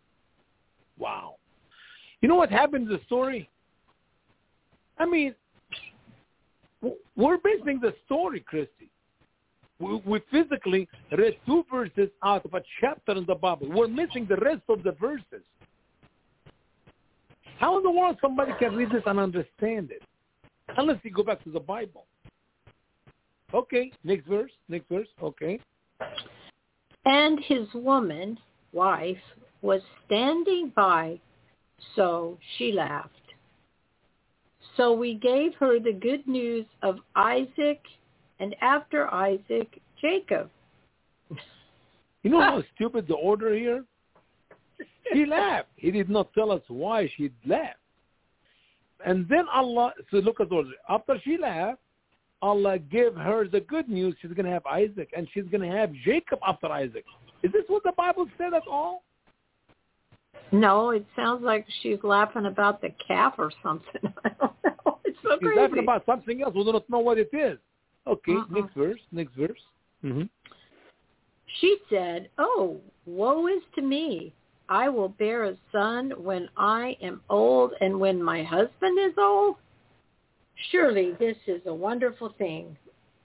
Wow. You know what happened in the story? I mean, we're basing the story, Christy. We, we physically read two verses out of a chapter in the Bible. We're missing the rest of the verses. How in the world somebody can read this and understand it? Unless you go back to the Bible. Okay, next verse, next verse, okay. And his woman, wife, was standing by, so she laughed. So we gave her the good news of Isaac, and after Isaac, Jacob. You know how stupid the order here? She laughed. He did not tell us why she laughed. And then Allah, so look at the order. After she laughed, Allah gave her the good news. She's going to have Isaac, and she's going to have Jacob after Isaac. Is this what the Bible said at all? No, it sounds like she's laughing about the calf or something. I don't know. It's so She's crazy. laughing about something else. We do not know what it is. Okay, Uh-uh. next verse, next verse. Mm-hmm. She said, "Oh, woe is to me. I will bear a son when I am old and when my husband is old. Surely this is a wonderful thing."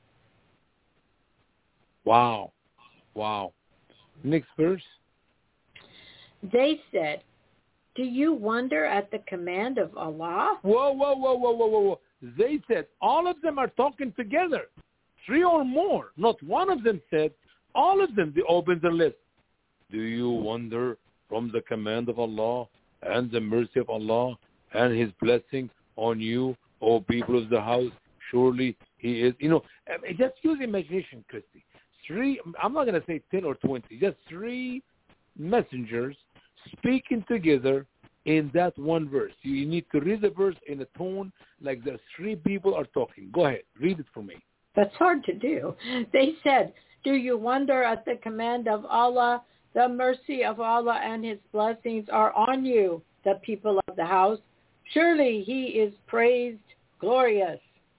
Wow, wow. Next verse. They said, "Do you wonder at the command of Allah?" Whoa, whoa, whoa, whoa, whoa, whoa, whoa. They said, all of them are talking together. Three or more. Not one of them said, all of them, they opened their list. Do you wonder from the command of Allah and the mercy of Allah and his blessing on you, O people of the house. Surely he is, you know, just use imagination, Christy. Three, I'm not going to say ten or twenty, just three messengers speaking together in that one verse. You need to read the verse in a tone like the three people are talking. Go ahead, read it for me. That's hard to do. They said, do you wonder at the command of Allah? The mercy of Allah and his blessings are on you, the people of the house. Surely he is praised, glorious.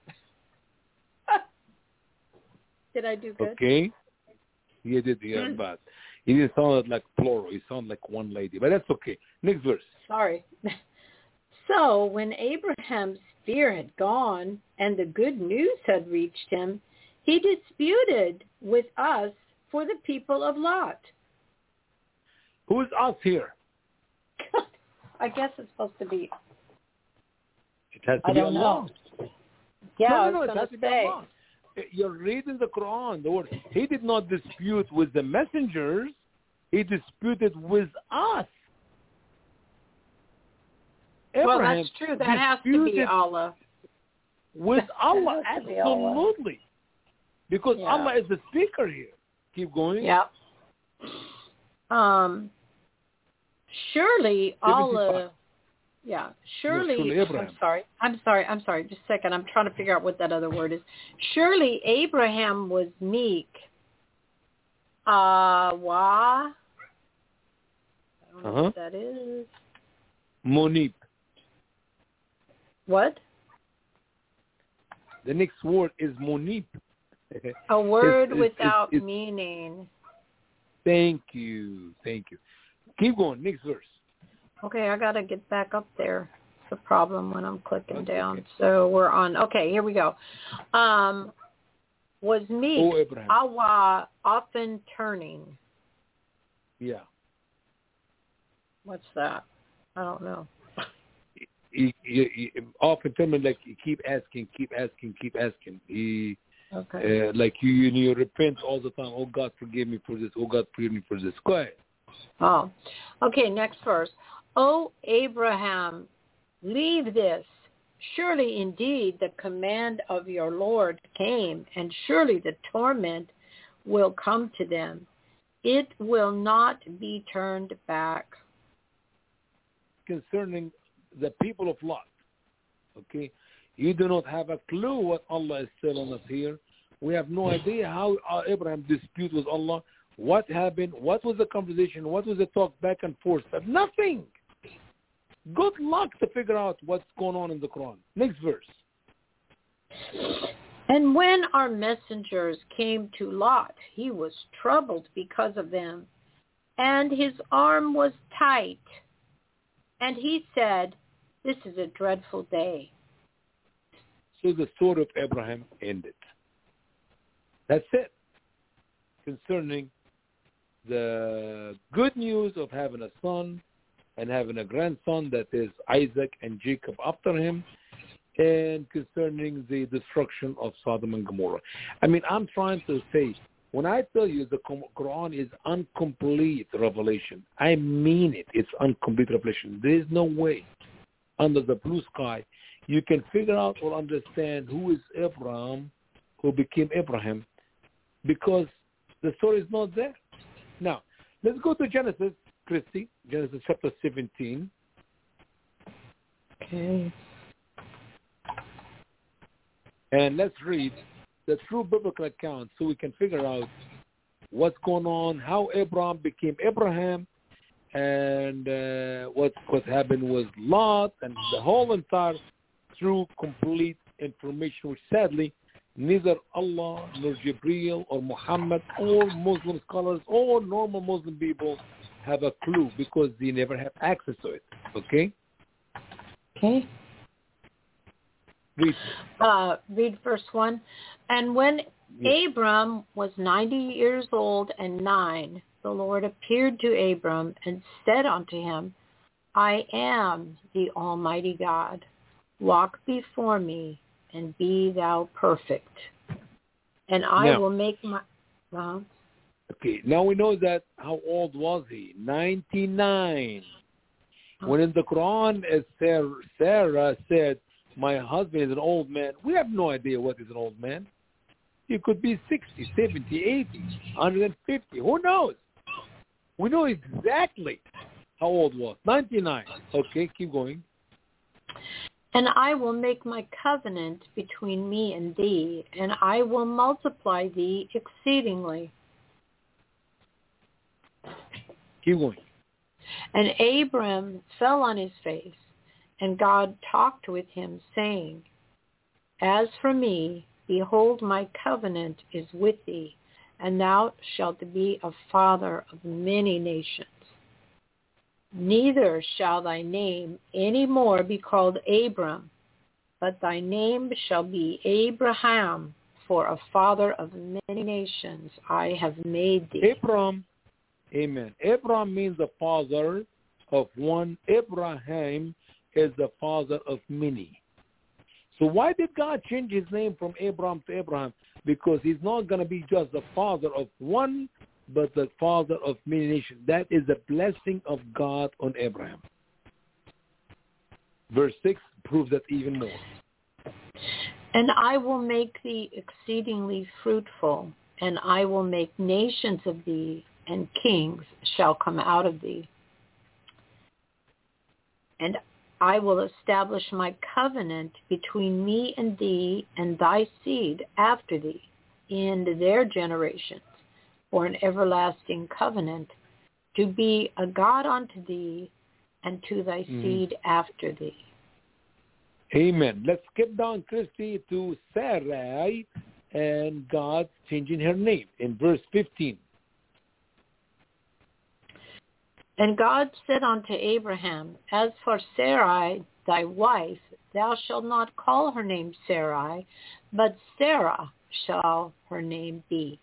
Did I do good? Okay. You did, yeah, but he didn't sound like plural. He sounded like one lady, but that's okay. Next verse. Sorry. So when Abraham's fear had gone and the good news had reached him, he disputed with us for the people of Lot. Who is us here? I guess it's supposed to be. It has to I be don't Allah. know. Yeah, no, no, I no, was it going has to to be say. Allah. You're reading the Quran. The word. He did not dispute with the messengers. He disputed with us. Well, Abraham that's true. That has to be Allah. With Allah, absolutely. Allah. Because yeah. Allah is the speaker here. Keep going. Yep. Um. Surely Allah. Yeah. Surely. surely Abraham. I'm sorry. I'm sorry. I'm sorry. Just a second. I'm trying to figure out what that other word is. Surely Abraham was meek. Uh, wah. I don't know uh-huh. what that is. Munib. What? The next word is munib. A word it's, without it's, it's, meaning. Thank you. Thank you. Keep going. Next verse. Okay, I got to get back up there. It's a problem when I'm clicking That's down. okay. So we're on. Okay, here we go. Um, was meek, oh, Abraham. awa, often turning. Yeah. What's that? I don't know. He, he, he, often turning, like you keep asking, keep asking, keep asking. He, okay. uh, like you, you, you repent all the time. Oh, God, forgive me for this. Oh, God, forgive me for this. Go ahead. Oh, okay, next verse. O Abraham, leave this. Surely indeed the command of your Lord came, and surely the torment will come to them. It will not be turned back. Concerning the people of Lot, okay? You do not have a clue what Allah is telling us here. We have no idea how Abraham disputed with Allah. What happened? What was the conversation? What was the talk back and forth? But nothing. Good luck to figure out what's going on in the Quran. Next verse. And when our messengers came to Lot, he was troubled because of them, and his arm was tight. And he said, this is a dreadful day. So the story of Abraham ended. That's it. Concerning the good news of having a son and having a grandson, that is Isaac and Jacob after him, and concerning the destruction of Sodom and Gomorrah. I mean, I'm trying to say, when I tell you the Quran is incomplete revelation, I mean it. It's incomplete revelation. There is no way under the blue sky you can figure out or understand who is Abraham, who became Abraham, because the story is not there. Now, let's go to Genesis, Christy, Genesis chapter seventeen. Okay. And let's read the true biblical account so we can figure out what's going on, how Abraham became Abraham, and uh, what what happened with Lot, and the whole entire true complete information, which sadly neither Allah nor Jibreel or Muhammad or Muslim scholars or normal Muslim people have a clue, because they never have access to it. Okay? Okay. Read. Uh, read verse one. And when Yes. Abram was ninety years old and nine, the Lord appeared to Abram and said unto him, I am the Almighty God. Walk before me and be thou perfect. And I Now, will make my... Uh, okay, now we know that how old was he? ninety-nine. When in the Quran, as Sarah, Sarah said, my husband is an old man, we have no idea what is an old man. He could be sixty, seventy, eighty, one hundred fifty. Who knows? We know exactly how old was. ninety-nine. Okay, keep going. And I will make my covenant between me and thee, and I will multiply thee exceedingly. Keep going. And Abram fell on his face, and God talked with him, saying, As for me, behold, my covenant is with thee, and thou shalt be a father of many nations. Neither shall thy name any more be called Abram, but thy name shall be Abraham, for a father of many nations I have made thee. Abram, amen. Abram means the father of one. Abraham is the father of many. So why did God change his name from Abram to Abraham? Because he's not going to be just the father of one, but the father of many nations. That is the blessing of God on Abraham. Verse six proves that even more. And I will make thee exceedingly fruitful, and I will make nations of thee, and kings shall come out of thee. And I will establish my covenant between me and thee and thy seed after thee in their generations, for an everlasting covenant, to be a God unto thee and to thy mm-hmm. seed after thee. Amen. Let's skip down, Christy, to Sarai and God changing her name in verse fifteen. And God said unto Abraham, As for Sarai, thy wife, thou shalt not call her name Sarai, but Sarah shall her name be.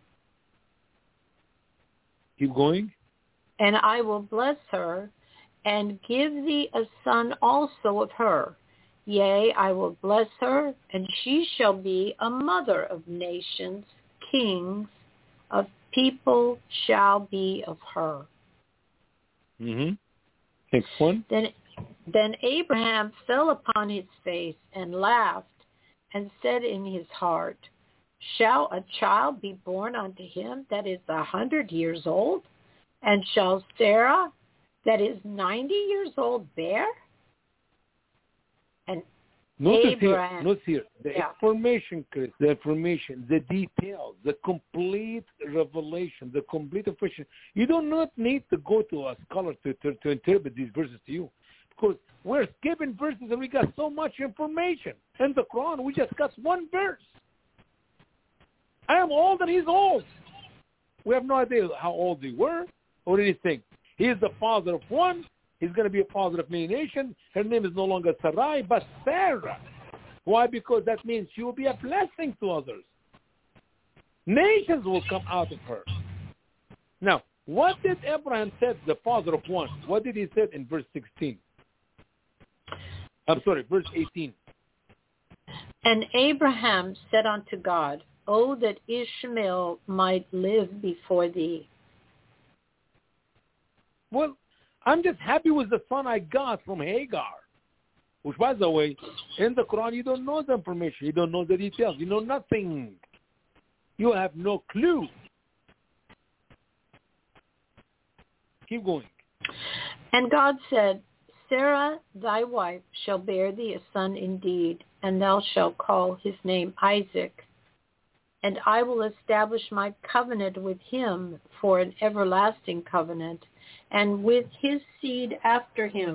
Keep going. And I will bless her, and give thee a son also of her. Yea, I will bless her, and she shall be a mother of nations, kings of people shall be of her. Mm-hmm. Next one. Then, then Abraham fell upon his face and laughed, and said in his heart, Shall a child be born unto him that is a hundred years old? And shall Sarah, that is ninety years old, bear? And notice Abraham, here, notice here, the yeah. information, Chris, the information, the details, the complete revelation, the complete information. You do not need to go to a scholar to, to, to interpret these verses to you, because we're skipping verses and we got so much information. In the Quran, we just got one verse. I am old and he's old. We have no idea how old they were or anything. He is the father of one. He's going to be a father of many nations. Her name is no longer Sarai, but Sarah. Why? Because that means she will be a blessing to others. Nations will come out of her. Now, what did Abraham say, the father of one? What did he say in verse sixteen? I'm sorry, verse eighteen. And Abraham said unto God, Oh, that Ishmael might live before thee. Well, I'm just happy with the son I got from Hagar, which, by the way, in the Quran, you don't know the information. You don't know the details. You know nothing. You have no clue. Keep going. And God said, Sarah, thy wife, shall bear thee a son indeed, and thou shalt call his name Isaac. And I will establish my covenant with him for an everlasting covenant, and with his seed after him.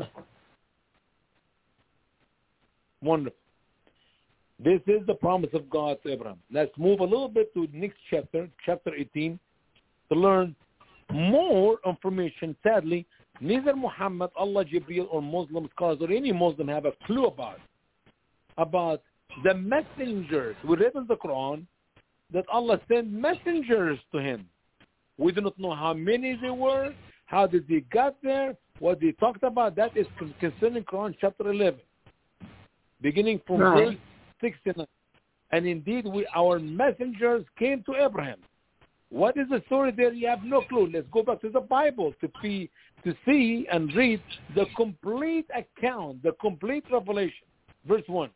Wonderful. This is the promise of God to Abraham. Let's move a little bit to the next chapter, chapter eighteen, to learn more information. Sadly, neither Muhammad, Allah, Jibreel, or Muslim scholars, or any Muslim have a clue about, about the messengers. We read in the Quran that Allah sent messengers to him. We do not know how many they were, how did they get there, what they talked about. That is concerning Quran chapter eleven, beginning from right. verse sixty-nine. And indeed, we our messengers came to Abraham. What is the story there? You have no clue. Let's go back to the Bible to be, to see and read the complete account, the complete revelation. Verse one.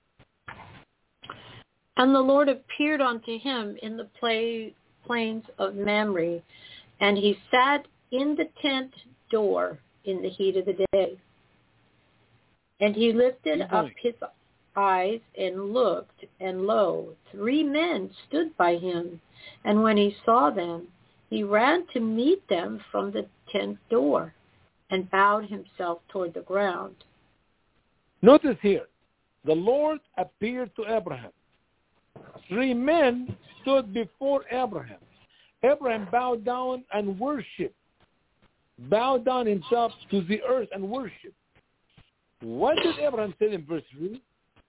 And the Lord appeared unto him in the play, plains of Mamre, and he sat in the tent door in the heat of the day. And he lifted up his eyes and looked, and lo, three men stood by him. And when he saw them, he ran to meet them from the tent door and bowed himself toward the ground. Notice here, the Lord appeared to Abraham. Three men stood before Abraham. Abraham bowed down and worshiped. Bowed down himself to the earth and worshiped. What did Abraham say in verse three?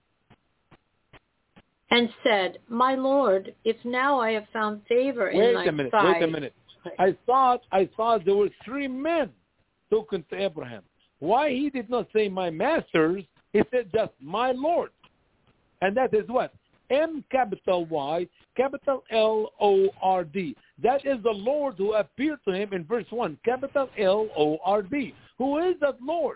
And said, My Lord, if now I have found favor in wait thy a minute, sight. Wait a minute. I thought I thought there were three men talking to Abraham. Why he did not say my masters? He said just my Lord. And that is what? M capital Y, capital L O R D. That is the Lord who appeared to him in verse one, capital L O R D. Who is that Lord?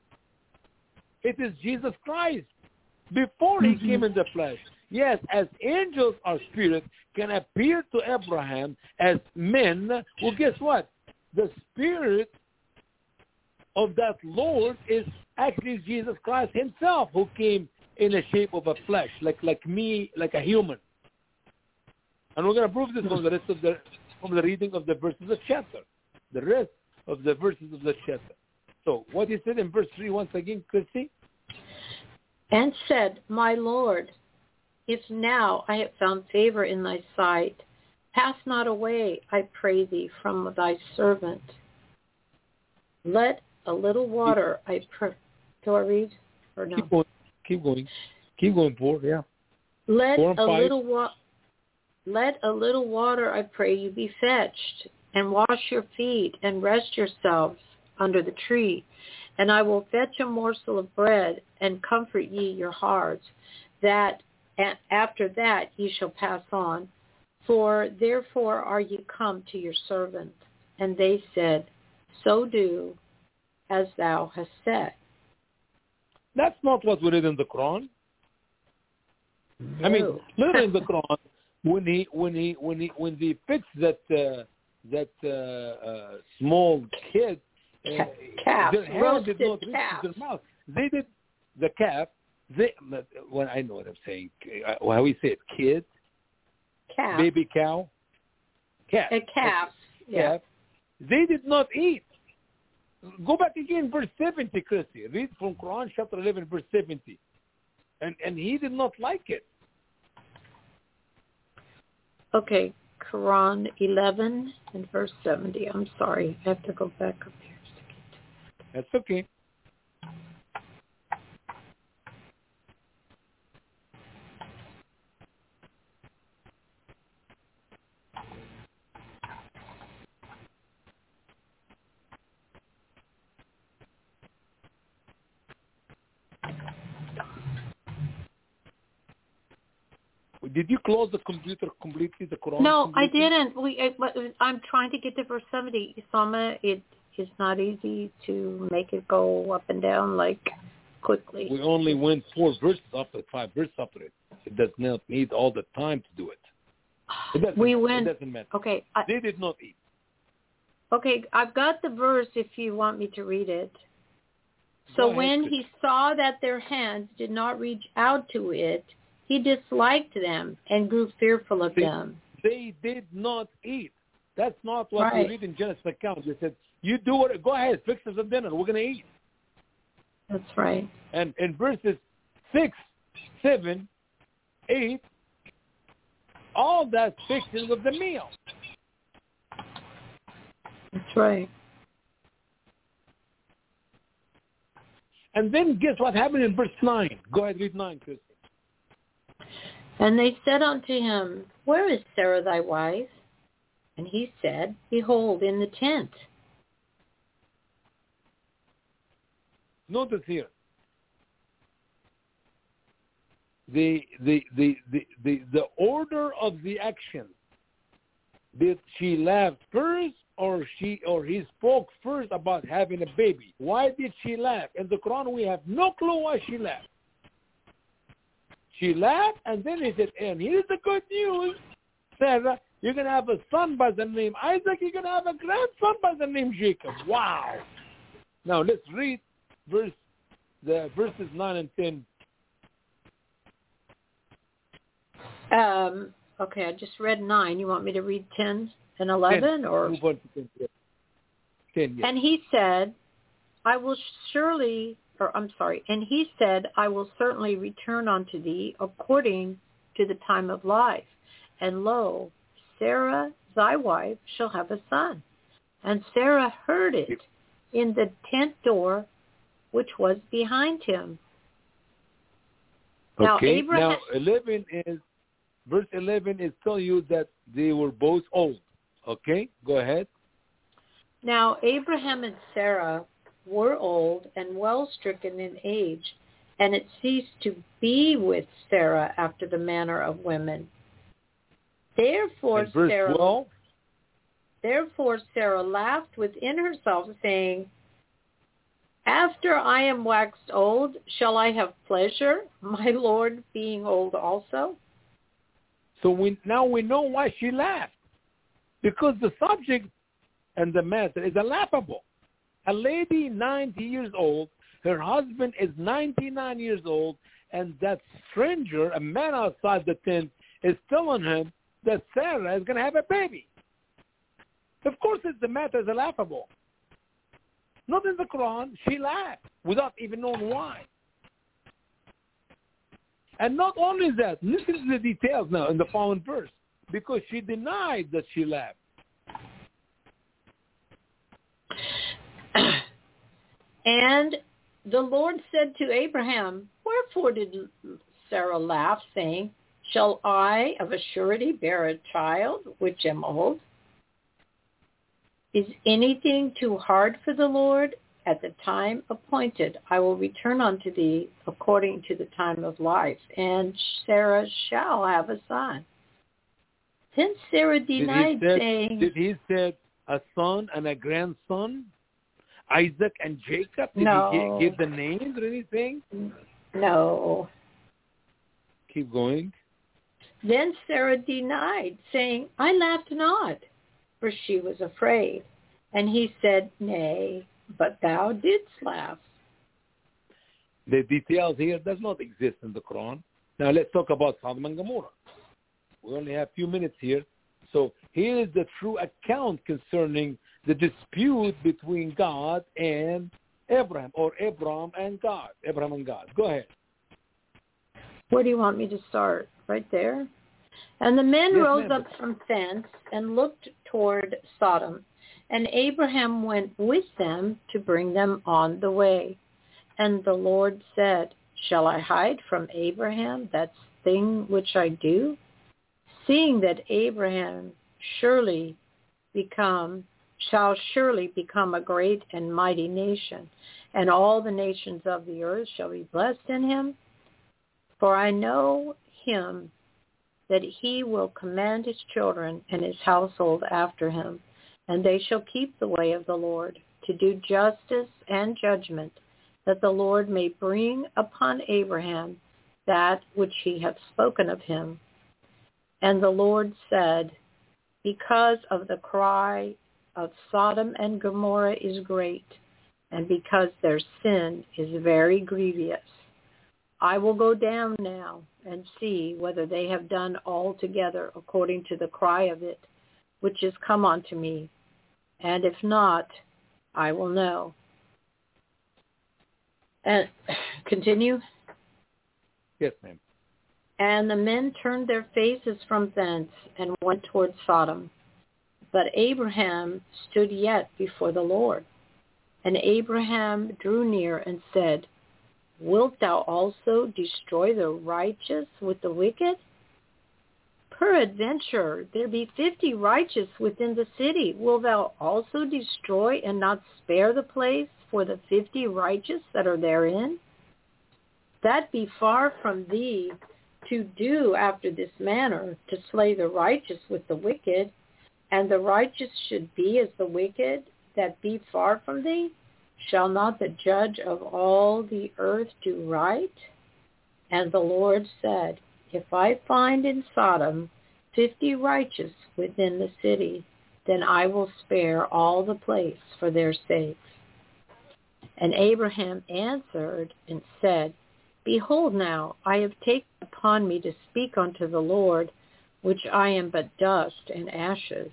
It is Jesus Christ. Before he mm-hmm. came in the flesh. Yes, as angels or spirits can appear to Abraham as men, well, guess what? The spirit of that Lord is actually Jesus Christ himself, who came in the shape of a flesh, like like me, like a human. And we're going to prove this from the rest of the from the reading of the verses of the chapter, the rest of the verses of the chapter. So, what he said in verse three once again, Christy? And said, My Lord, if now I have found favor in thy sight, pass not away, I pray thee, from thy servant. Let a little water, I pray. Do I read or no? Keep going. Keep going. Keep going, four, yeah. Let four and a five. little wa- Let a little water, I pray you, be fetched, and wash your feet, and rest yourselves under the tree. And I will fetch a morsel of bread, and comfort ye your hearts, that and after that ye shall pass on. For therefore are ye come to your servant. And they said, So do as thou hast said. That's not what we read in the Quran. No. I mean, literally in the Quran, when he when he when he when they fixed that uh, that uh, uh, small kid, uh, calf, their hand did not reach calf. their mouth. They did the calf. They, well, I know what I'm saying. How we say it, kid, calf, baby cow, calf, a calf. Yeah. calf. They did not eat. Go back again, verse seventy, Christy. Read from Quran chapter eleven, verse seventy, and and he did not like it. Okay, Quran eleven and verse seventy. I'm sorry, I have to go back up here. That's okay. Did you close the computer completely, the Quran? No, completely? I didn't. We, I, I'm trying to get to verse seventy. Isama, it is not easy to make it go up and down like quickly. We only went four verses up to five verses up to it. It does not need all the time to do it. It doesn't, we went. It doesn't matter. Okay. I, they did not eat. Okay, I've got the verse if you want me to read it. So Go when ahead. he saw that their hands did not reach out to it, he disliked them and grew fearful of See, them. They did not eat. That's not what right. we read in Genesis account. They said, you do what, go ahead, fix us a dinner. We're going to eat. That's right. And in verses six, seven, eight, all that fixing of the meal. That's right. And then guess what happened in verse nine? Go ahead, read nine, Christy. And they said unto him, Where is Sarah thy wife? And he said, Behold, in the tent. Notice here. The, the, the, the, the, the order of the action did she laugh first, or she or he spoke first about having a baby? Why did she laugh? In the Quran, we have no clue why she laughed. She laughed, and then he said, and here's the good news, Sarah, you're going to have a son by the name Isaac, you're going to have a grandson by the name Jacob. Wow. Now let's read verse the verses nine and ten. Um, okay, I just read nine. You want me to read ten and eleven? ten. Or Move on to ten, yes. ten, yes. And he said, I will surely, or I'm sorry, and he said, I will certainly return unto thee according to the time of life. And lo, Sarah, thy wife, shall have a son. And Sarah heard it in the tent door which was behind him. Now, okay, Abraham, now eleven is, verse eleven is telling you that they were both old. Okay, go ahead. Now Abraham and Sarah were old and well stricken in age, and it ceased to be with Sarah after the manner of women. Therefore And verse Sarah, twelve, therefore Sarah laughed within herself, saying, after I am waxed old, shall I have pleasure, my Lord being old also? so we now we know why she laughed, because the subject and the matter is laughable. A lady ninety years old, her husband is ninety-nine years old, and that stranger, a man outside the tent, is telling him that Sarah is going to have a baby. Of course, it's the matter is laughable. Not in the Quran. She laughed without even knowing why. And not only that, listen to the details now in the following verse, because she denied that she laughed. And the Lord said to Abraham, wherefore did Sarah laugh, saying, shall I of a surety bear a child which am old? Is anything too hard for the Lord? At the time appointed, I will return unto thee according to the time of life, and Sarah shall have a son. Then Sarah denied, did he said, saying, Did he say a son and a grandson? Isaac and Jacob? Did no. he give the names or anything? No. Keep going. Then Sarah denied, saying, I laughed not, for she was afraid. And he said, nay, but thou didst laugh. The details here does not exist in the Quran. Now let's talk about Sodom and Gomorrah. We only have a few minutes here. So here is the true account concerning the dispute between God and Abraham, or Abraham and God. Abraham and God. Go ahead. Where do you want me to start? Right there? And the men yes, rose ma'am. up from thence and looked toward Sodom. And Abraham went with them to bring them on the way. And the Lord said, shall I hide from Abraham that thing which I do? Seeing that Abraham surely become, shall surely become a great and mighty nation, and all the nations of the earth shall be blessed in him. For I know him that he will command his children and his household after him, and they shall keep the way of the Lord, to do justice and judgment, that the Lord may bring upon Abraham that which he hath spoken of him. And the Lord said, because of the cry of Sodom and Gomorrah is great, and because their sin is very grievous, I will go down now and see whether they have done altogether according to the cry of it, which is come unto me. And if not, I will know. And continue. Yes, ma'am. And the men turned their faces from thence and went toward Sodom. But Abraham stood yet before the Lord. And Abraham drew near and said, wilt thou also destroy the righteous with the wicked? Peradventure there be fifty righteous within the city. Wilt thou also destroy and not spare the place for the fifty righteous that are therein? That be far from thee to do after this manner, to slay the righteous with the wicked, and the righteous should be as the wicked that be far from thee? Shall not the judge of all the earth do right? And the Lord said, if I find in Sodom fifty righteous within the city, then I will spare all the place for their sakes. And Abraham answered and said, behold now, I have taken upon me to speak unto the Lord, which I am but dust and ashes.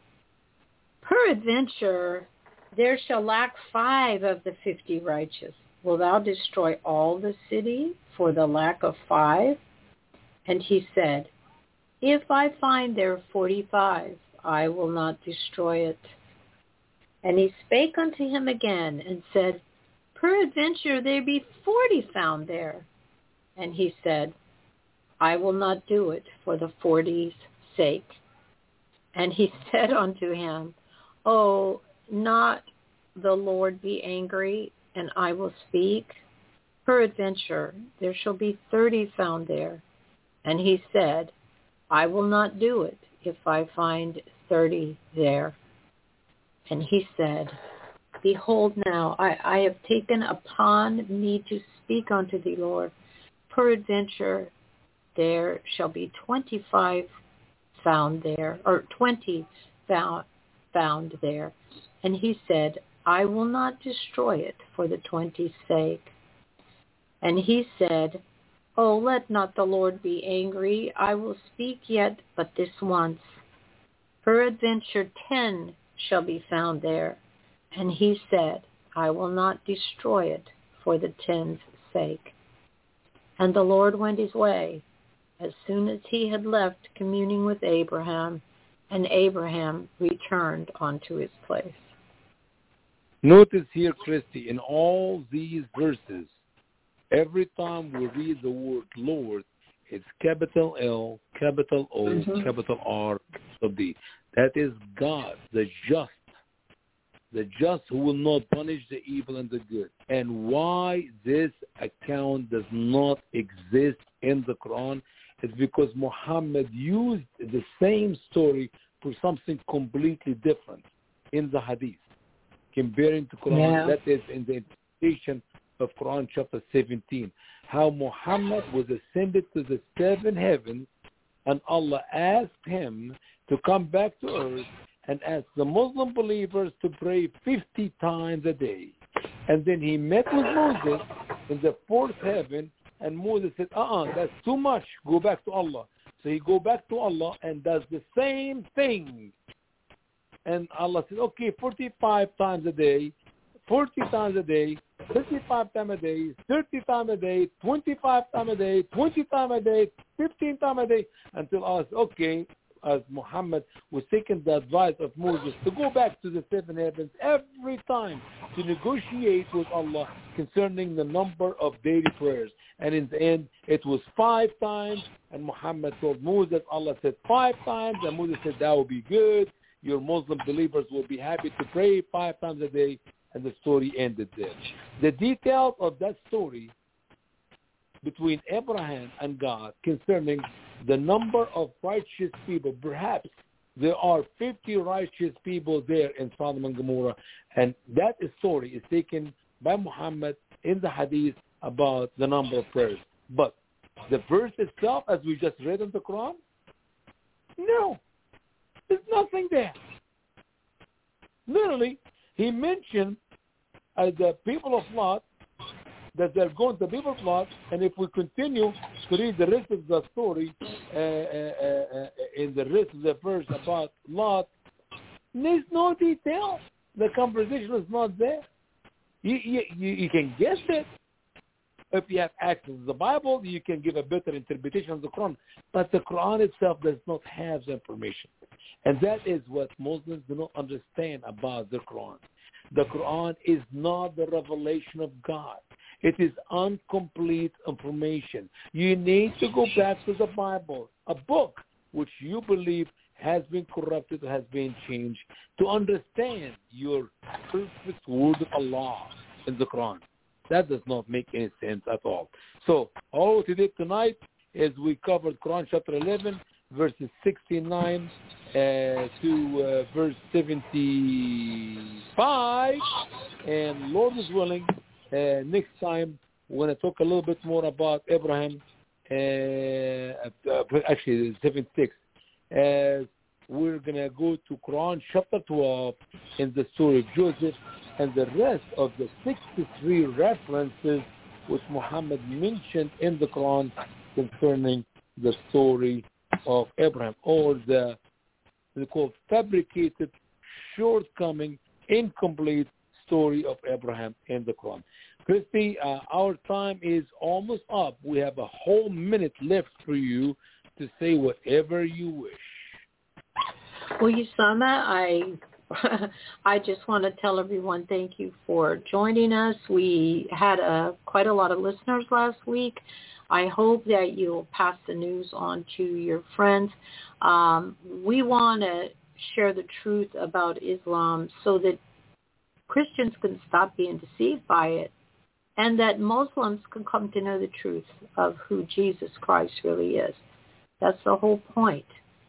Peradventure there shall lack five of the fifty righteous. Will thou destroy all the city for the lack of five? And he said, if I find there forty-five, I will not destroy it. And he spake unto him again, and said, peradventure there be forty found there. And he said, I will not do it for the forty's sake. And he said unto him, oh, not the Lord be angry, and I will speak. Peradventure there shall be thirty found there. And he said, I will not do it if I find thirty there. And he said, behold now, I, I have taken upon me to speak unto thee, Lord. Peradventure there shall be twenty-five found there, or twenty found, found there. And he said, I will not destroy it for the twenty's sake. And he said, oh, let not the Lord be angry. I will speak yet but this once. Peradventure ten shall be found there. And he said, I will not destroy it for the ten's sake. And the Lord went his way as soon as he had left communing with Abraham, and Abraham returned unto his place. Notice here, Christy, in all these verses, every time we read the word Lord, it's capital L, capital O, mm-hmm. capital R, capital D. That is God, the just, the just who will not punish the evil and the good. And why this account does not exist in the Quran is because Muhammad used the same story for something completely different in the Hadith, comparing to Quran. Yeah. That is in the interpretation of Quran chapter seventeen, how Muhammad was ascended to the seven heavens, and Allah asked him to come back to earth and ask the Muslim believers to pray fifty times a day. And then he met with Moses in the fourth heaven, and Moses said, uh-uh, that's too much, go back to Allah. So he go back to Allah and does the same thing. And Allah said, okay, forty-five times a day, forty times a day, fifty-five times a day, thirty times a day, twenty-five times a day, twenty times a day, fifteen times a day, until Allah said, okay, as Muhammad was taking the advice of Moses to go back to the seven heavens every time to negotiate with Allah concerning the number of daily prayers. And in the end, it was five times, and Muhammad told Moses, Allah said five times, and Moses said, that will be good. Your Muslim believers will be happy to pray five times a day, and the story ended there. The details of that story between Abraham and God concerning the number of righteous people, perhaps there are fifty righteous people there in Sodom and Gomorrah, and that story is taken by Muhammad in the Hadith about the number of prayers. But the verse itself, as we just read in the Quran, no, there's nothing there. Literally, he mentioned uh, the people of Lot, that they're going to the people of Lot, and if we continue to read the rest of the story uh, uh, uh, in the rest of the verse about Lot, there's no detail. The conversation is not there. You, you, you can guess it. If you have access to the Bible, you can give a better interpretation of the Quran. But the Quran itself does not have the information. And that is what Muslims do not understand about the Quran. The Quran is not the revelation of God. It is incomplete information. You need to go back to the Bible, a book which you believe has been corrupted, has been changed, to understand your perfect word of Allah in the Quran. That does not make any sense at all. So all we did tonight is we covered Quran chapter eleven, verses sixty-nine uh, to uh, verse seventy-five. And Lord is willing, uh, next time we're going to talk a little bit more about Abraham, uh, actually seventy-six. Uh, we're going to go to Quran chapter twelve in the story of Joseph and the rest of the sixty-three references which Muhammad mentioned in the Quran concerning the story of Abraham, or the they call fabricated, shortcoming, incomplete story of Abraham in the Quran. Christy, uh, our time is almost up. We have a whole minute left for you to say whatever you wish. Well, Usama, I I just want to tell everyone thank you for joining us. We had a, quite a lot of listeners last week. I hope that you'll pass the news on to your friends. Um, we want to share the truth about Islam so that Christians can stop being deceived by it, and that Muslims can come to know the truth of who Jesus Christ really is. That's the whole point.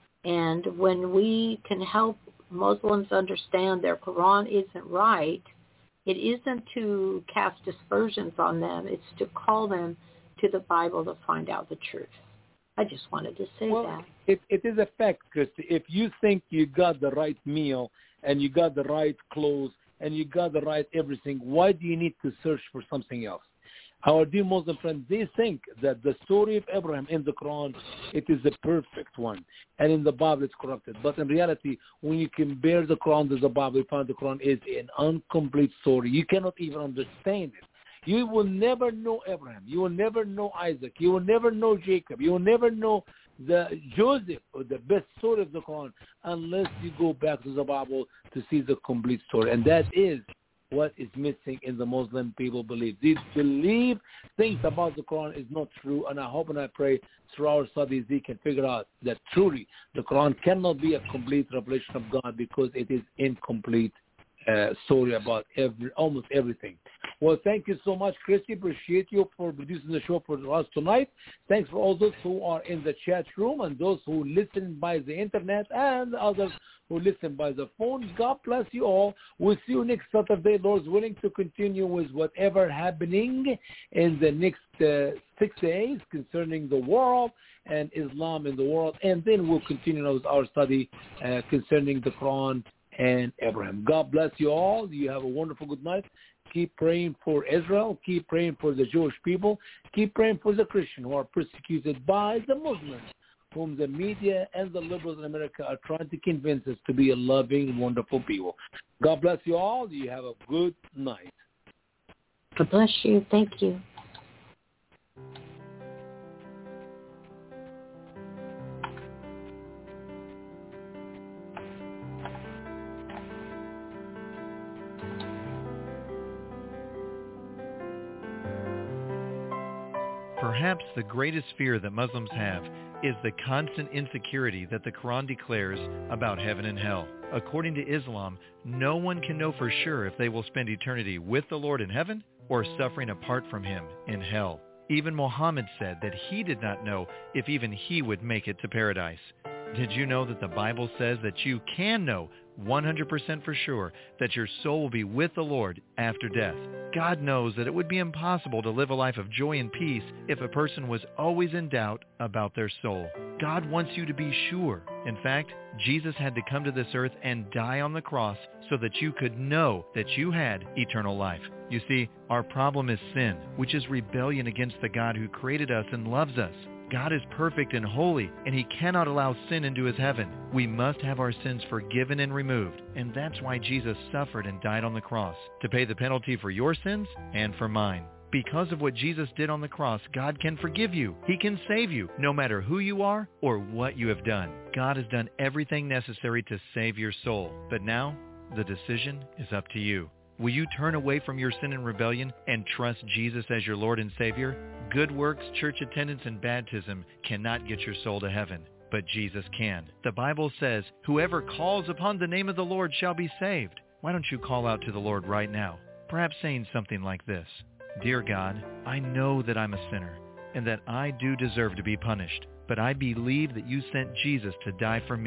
And when we can help Muslims understand their Quran isn't right, it isn't to cast aspersions on them. It's to call them to the Bible to find out the truth. I just wanted to say well, that. It, it is a fact, Christy. If you think you got the right meal and you got the right clothes and you got the right everything, why do you need to search for something else? Our dear Muslim friends, they think that the story of Abraham in the Quran, it is the perfect one. And in the Bible, it's corrupted. But in reality, when you compare the Quran to the Bible, you find the Quran is an incomplete story. You cannot even understand it. You will never know Abraham. You will never know Isaac. You will never know Jacob. You will never know the Joseph, or the best story of the Quran, unless you go back to the Bible to see the complete story. And that is what is missing in the Muslim people believe. They believe things about the Quran is not true, and I hope and I pray through our studies they can figure out that truly the Quran cannot be a complete revelation of God because it is incomplete uh, story about every almost everything. Well, thank you so much, Christy. Appreciate you for producing the show for us tonight. Thanks for all those who are in the chat room and those who listen by the internet and others who listen by the phone. God bless you all. We'll see you next Saturday, Lord's willing, to continue with whatever happening in the next uh, six days concerning the world and Islam in the world. And then we'll continue with our study uh, concerning the Quran and Abraham. God bless you all. You have a wonderful good night. Keep praying for Israel. Keep praying for the Jewish people. Keep praying for the Christians who are persecuted by the Muslims, whom the media and the liberals in America are trying to convince us to be a loving, wonderful people. God bless you all. You have a good night. God bless you. Thank you. Perhaps the greatest fear that Muslims have is the constant insecurity that the Quran declares about heaven and hell. According to Islam, no one can know for sure if they will spend eternity with the Lord in heaven or suffering apart from him in hell. Even Muhammad said that he did not know if even he would make it to paradise. Did you know that the Bible says that you can know one hundred percent for sure that your soul will be with the Lord after death? God knows that it would be impossible to live a life of joy and peace if a person was always in doubt about their soul. God wants you to be sure. In fact, Jesus had to come to this earth and die on the cross so that you could know that you had eternal life. You see, our problem is sin, which is rebellion against the God who created us and loves us. God is perfect and holy, and he cannot allow sin into his heaven. We must have our sins forgiven and removed, and that's why Jesus suffered and died on the cross, to pay the penalty for your sins and for mine. Because of what Jesus did on the cross, God can forgive you. He can save you, no matter who you are or what you have done. God has done everything necessary to save your soul, but now the decision is up to you. Will you turn away from your sin and rebellion and trust Jesus as your Lord and Savior? Good works, church attendance, and baptism cannot get your soul to heaven, but Jesus can. The Bible says, whoever calls upon the name of the Lord shall be saved. Why don't you call out to the Lord right now? Perhaps saying something like this: Dear God, I know that I'm a sinner and that I do deserve to be punished, but I believe that you sent Jesus to die for me.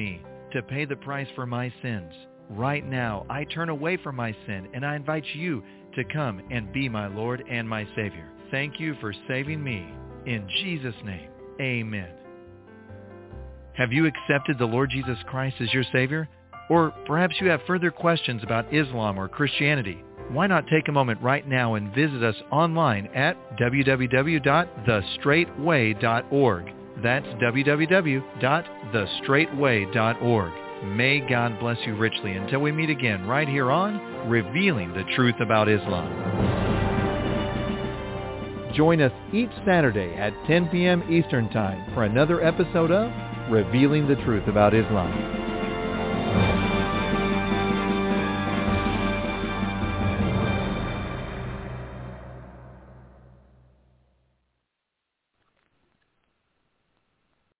to pay the price for my sins. Right now, I turn away from my sin, and I invite you to come and be my Lord and my Savior. Thank you for saving me. In Jesus' name, amen. Have you accepted the Lord Jesus Christ as your Savior? Or perhaps you have further questions about Islam or Christianity. Why not take a moment right now and visit us online at w w w dot the straight way dot org. That's w w w dot the straight way dot org. May God bless you richly until we meet again right here on Revealing the Truth About Islam. Join us each Saturday at ten p.m. Eastern Time for another episode of Revealing the Truth About Islam.